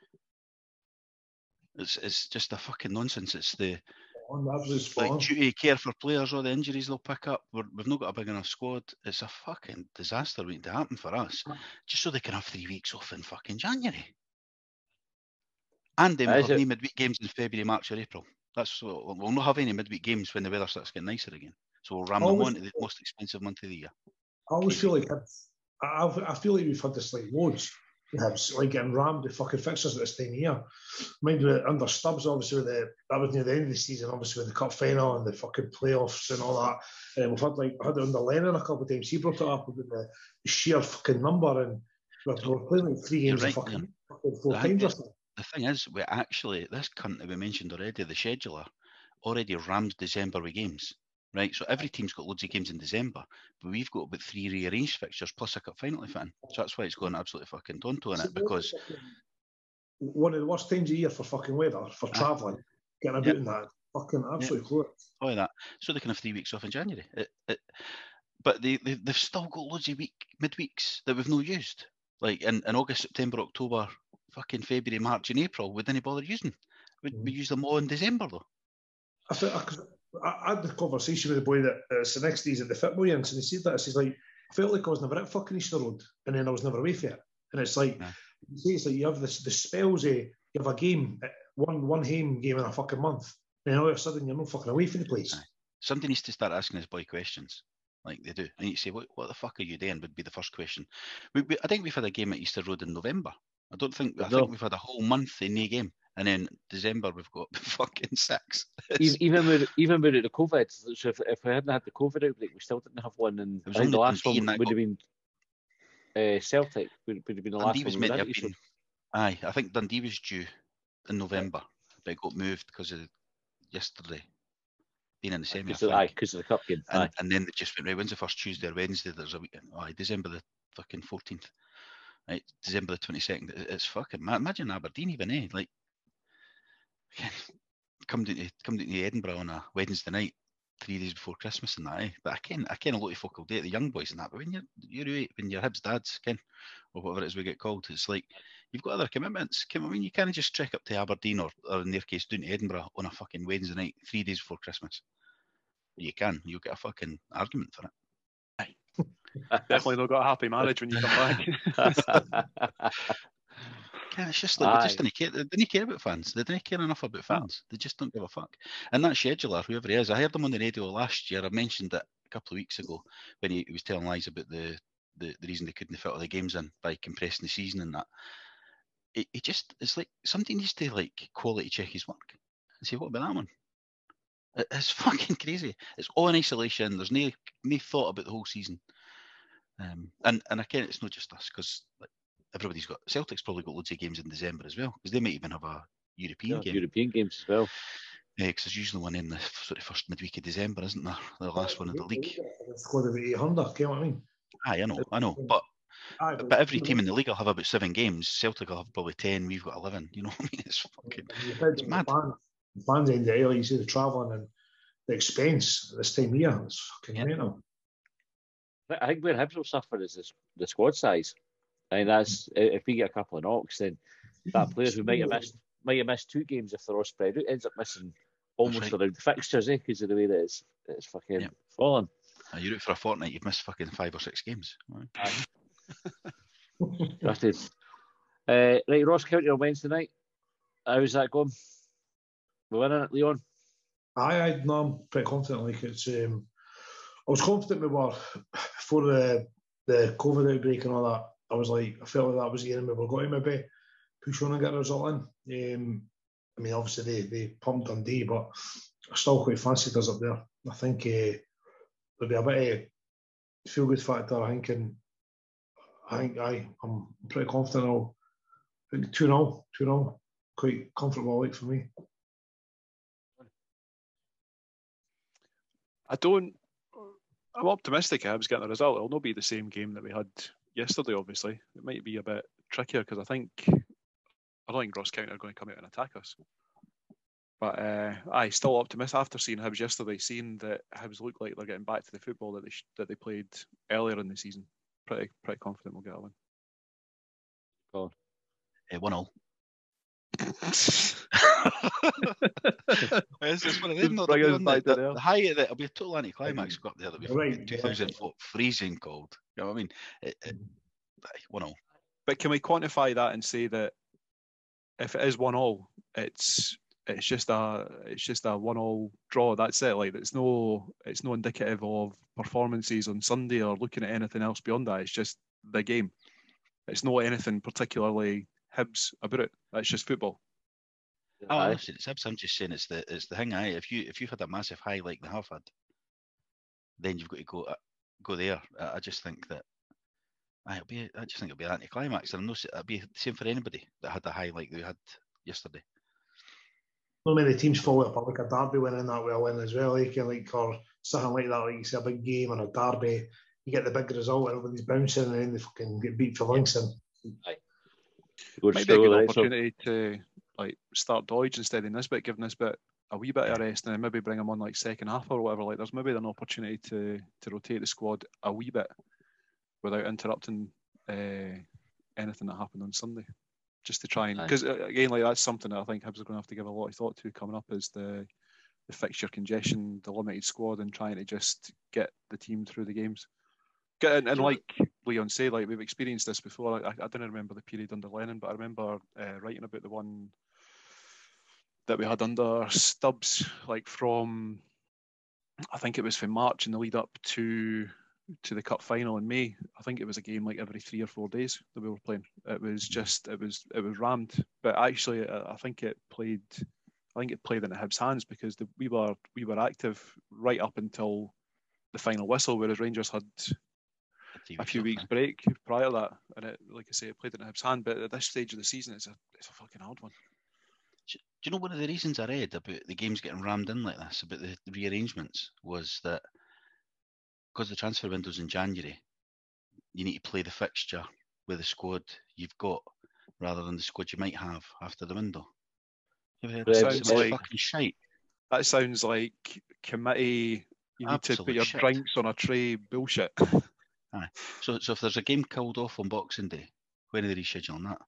It's just a fucking nonsense. It's the like duty care for players, all the injuries they'll pick up. We've not got a big enough squad. It's a fucking disaster waiting to happen for us, just so they can have 3 weeks off in fucking January. And then we'll have any midweek games in February, March, or April. We'll not have any midweek games when the weather starts getting nicer again. So we'll ram them on to the most expensive month of the year. I always feel like I feel like we've had this like loads. Like getting rammed with fucking fixtures at this time of year. Mind you, under Stubbs, obviously, that was near the end of the season, obviously, with the cup final and the fucking playoffs and all that. And we've had it under Lennon a couple of times. He brought it up with the sheer fucking number, and we're playing like 3 games fucking 4 times or something. The thing is, this cunt that we mentioned already, the scheduler, already rammed December with games. Right, so every team's got loads of games in December, but we've got about 3 rearranged fixtures plus a cup final to fit in. So that's why it's going absolutely fucking tonto in it, because one of the worst times of year for fucking weather, for travelling, getting about in that, fucking absolutely close. Oh, that. So they can have 3 weeks off in January. But they've still got loads of midweeks that we've not used. Like in August, September, October, fucking February, March, and April, we didn't bother using. We use them all in December though. I had the conversation with the boy that the next day he's at the football year, and he said that. He's like, I felt like I was never at fucking Easter Road, and then I was never away for it. And it's like, you say it's like you have the spells, you have a game, one home game in a fucking month, and then all of a sudden you're not fucking away from the place. Somebody needs to start asking this boy questions, like they do. And you say, what the fuck are you doing? Would be the first question. I think we've had a game at Easter Road in November. I think we've had a whole month in a game. And then December we've got fucking 6. Even with the COVID, so if we hadn't had the COVID outbreak, we still didn't have one. And I think the last one would have been Celtic. Would have been the last one. Aye, I think Dundee was due in November, but it got moved because of yesterday being in the semi. Aye, because of the cup game. And then they just went right. When's the first Tuesday or Wednesday? There's a weekend. Aye, December the fucking 14th. Right, December the 22nd. It's fucking. Imagine Aberdeen even, like. Come down to Edinburgh on a Wednesday night, 3 days before Christmas and that, But I ken a lot of folk will do it, the young boys and that. But when you're Hibs dads, or whatever it is we get called, it's like you've got other commitments. You can't just trek up to Aberdeen or in their case down to Edinburgh on a fucking Wednesday night, 3 days before Christmas. You can. You'll get a fucking argument for it. Aye. Definitely not got a happy marriage when you come back. Yeah, it's just like they didn't care about fans. They didn't care enough about fans. They just don't give a fuck. And that scheduler, whoever he is, I heard him on the radio last year. I mentioned it a couple of weeks ago when he was telling lies about the reason they couldn't fit all the games in by compressing the season and that. It's like somebody needs to like quality check his work and say, what about that one? It's fucking crazy. It's all in isolation. There's no thought about the whole season. And again, it's not just us because like. Everybody's got Celtic's probably got loads of games in December as well because they might even have a European game. European games as well. Yeah, because there's usually one in the sort of first midweek of December, isn't there? The last one in the league. Squad of 800, you know what I mean? Aye, I know, but every team in the league will have about 7 games. Celtic will have probably 10. We've got 11. You know what I mean? It's mad. Fans in the area, you see the travelling and the expense this time of year. It's fucking mental. I think where Hibs will suffer is the squad size. And that's if we get a couple of knocks, then that player who might have missed 2 games if they're all spread out ends up missing almost around the fixtures, because of the way that it's fucking fallen. You're out for a fortnight, you've missed fucking 5 or 6 games. Drafted. Right, Ross County on Wednesday night. How's that going? We're winning it, Leon? Aye, no, I'm pretty confident. Like it's, I was confident we were before the COVID outbreak and all that. I felt like that was the end we were going to maybe push on and get a result in. I mean, obviously they pumped Dundee, but I still quite fancied us up there. I think there'll be a bit of feel-good factor, I think, and I'm pretty confident. I think 2-0, quite comfortable like for me. I'm optimistic Hibs getting a result. It'll not be the same game that we had yesterday, obviously, it might be a bit trickier because I don't think Ross County are going to come out and attack us. But I still optimistic after seeing Hibs yesterday, seeing that Hibs look like they're getting back to the football that they played earlier in the season. Pretty confident we'll get a win. Go on. 1-0. It's just one of them. Bring us back to there. The height of it, it'll be a total anticlimax. Go up there. It'll be Right. 2000 foot freezing cold. You know what I mean? 1-0. But can we quantify that and say that if it is 1-1, it's just a 1-1 draw? That's it. Like it's no indicative of performances on Sunday or looking at anything else beyond that. It's just the game. It's not anything particularly Hibs about it. That's just football. Oh, honestly, it's Hibs. I'm just saying it's the thing. If you've had a massive high like they have had, then you've got to go there. I just think that I just think it'll be an anticlimax, and it'll be the same for anybody that had a high like they had yesterday. Not many teams follow it up like a derby winning that well in as well, or something like that. Like you see a big game and a derby, you get the big result, everybody's bouncing, and then they fucking get beat for Livingston. Might be a good opportunity to start Doidge instead of Nisbet, give Nisbet a wee bit of rest, and then maybe bring him on second half or whatever. There's maybe an opportunity to rotate the squad a wee bit without interrupting anything that happened on Sunday. Just to try and, because again, that's something that I think Hibs are going to have to give a lot of thought to coming up, is the fixture congestion, the limited squad, and trying to just get the team through the games. And like Leon said, we've experienced this before. I don't remember the period under Lennon, but I remember writing about the one that we had under Stubbs, from, I think it was from March in the lead up to the cup final in May. I think it was a game every 3 or 4 days that we were playing. It was rammed, but actually I think it played in the Hibs' hands because we were active right up until the final whistle, whereas Rangers had a few weeks break prior to that, and it, like I say, it played in Hibs' hand. But at this stage of the season, it's a fucking hard one. Do you know one of the reasons I read about the games getting rammed in like this, about the rearrangements, was that because the transfer window's in January, you need to play the fixture with the squad you've got rather than the squad you might have after the window. Sounds like fucking shite. That sounds like committee. You need to put your drinks on a tray bullshit. Aye. So if there's a game called off on Boxing Day, when are they rescheduling that?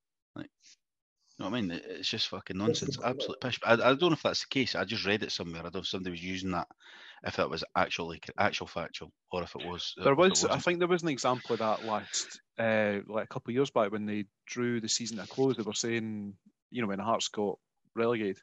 You know what I mean? It's just fucking nonsense. Absolute pish. I don't know if that's the case. I just read it somewhere. I don't know if somebody was using that, if that was actual factual, or if it was. I think there was an example of that last, a couple of years back when they drew the season to a close. They were saying, when Hearts got relegated,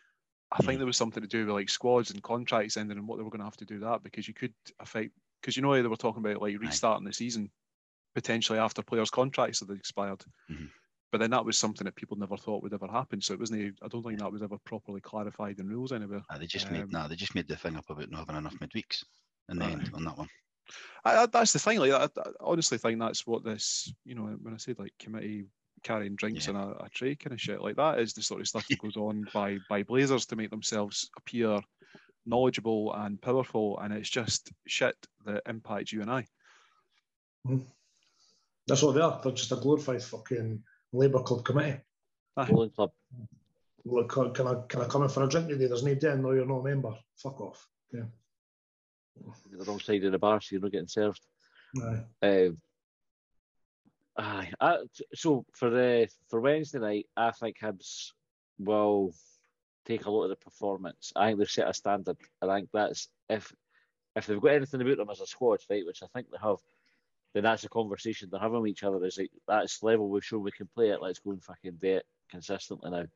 I think there was something to do with squads and contracts ending and what they were going to have to do that, because you could affect, because they were talking about restarting the season potentially after players' contracts had expired. Mm-hmm. But then that was something that people never thought would ever happen. So it wasn't. I don't think that was ever properly clarified in rules anywhere. They just made the thing up about not having enough midweeks, and then on that one. That's the thing. I honestly think that's what this. When I said committee carrying drinks on a tray kind of shit, that is the sort of stuff that goes on by Blazers to make themselves appear knowledgeable and powerful, and it's just shit that impacts you and I. That's what they are. They're just a glorified fucking Labour Club committee. Bowling club. Look, can I come in for a drink today? There's no day. No, you're not a member. Fuck off. Yeah. You're the wrong side of the bar, so you're not getting served. Aye. So for Wednesday night, I think Hibs will take a lot of the performance. I think they've set a standard. I think that's if they've got anything about them as a squad, right, which I think they have, then that's a conversation they're having with each other. Is that's the level we've shown we can play it. Let's go and fucking do it consistently now.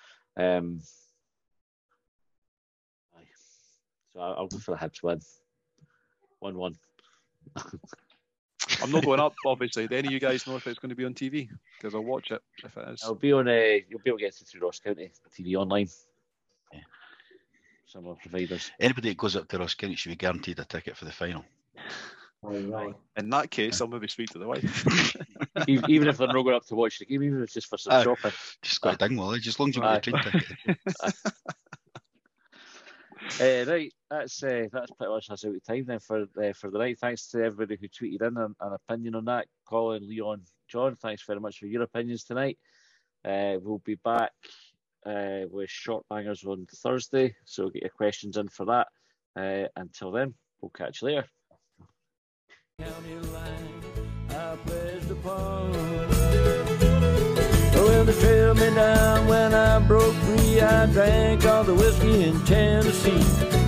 So I'll go for the Hibs win. 1-1. I'm not going up, obviously. Do any of you guys know if it's going to be on TV? Because I'll watch it if it is. It'll be on. You'll be able to get it through Ross County TV online. Yeah. Similar providers. Anybody that goes up to Ross County should be guaranteed a ticket for the final. Right. In that case, I'll maybe speak to the wife. Even if they're not going up to watch the game, even if it's just for some shopping. Just got a Dingwall, just as long as you got a train ticket. Right, that's pretty much us out of time then for the night. Thanks to everybody who tweeted in an opinion on that. Colin, Leon, John, thanks very much for your opinions tonight. We'll be back with short bangers on Thursday, so get your questions in for that. Until then, we'll catch you later. County line, I pledged upon. Well, they trailed me down when I broke free. I drank all the whiskey in Tennessee.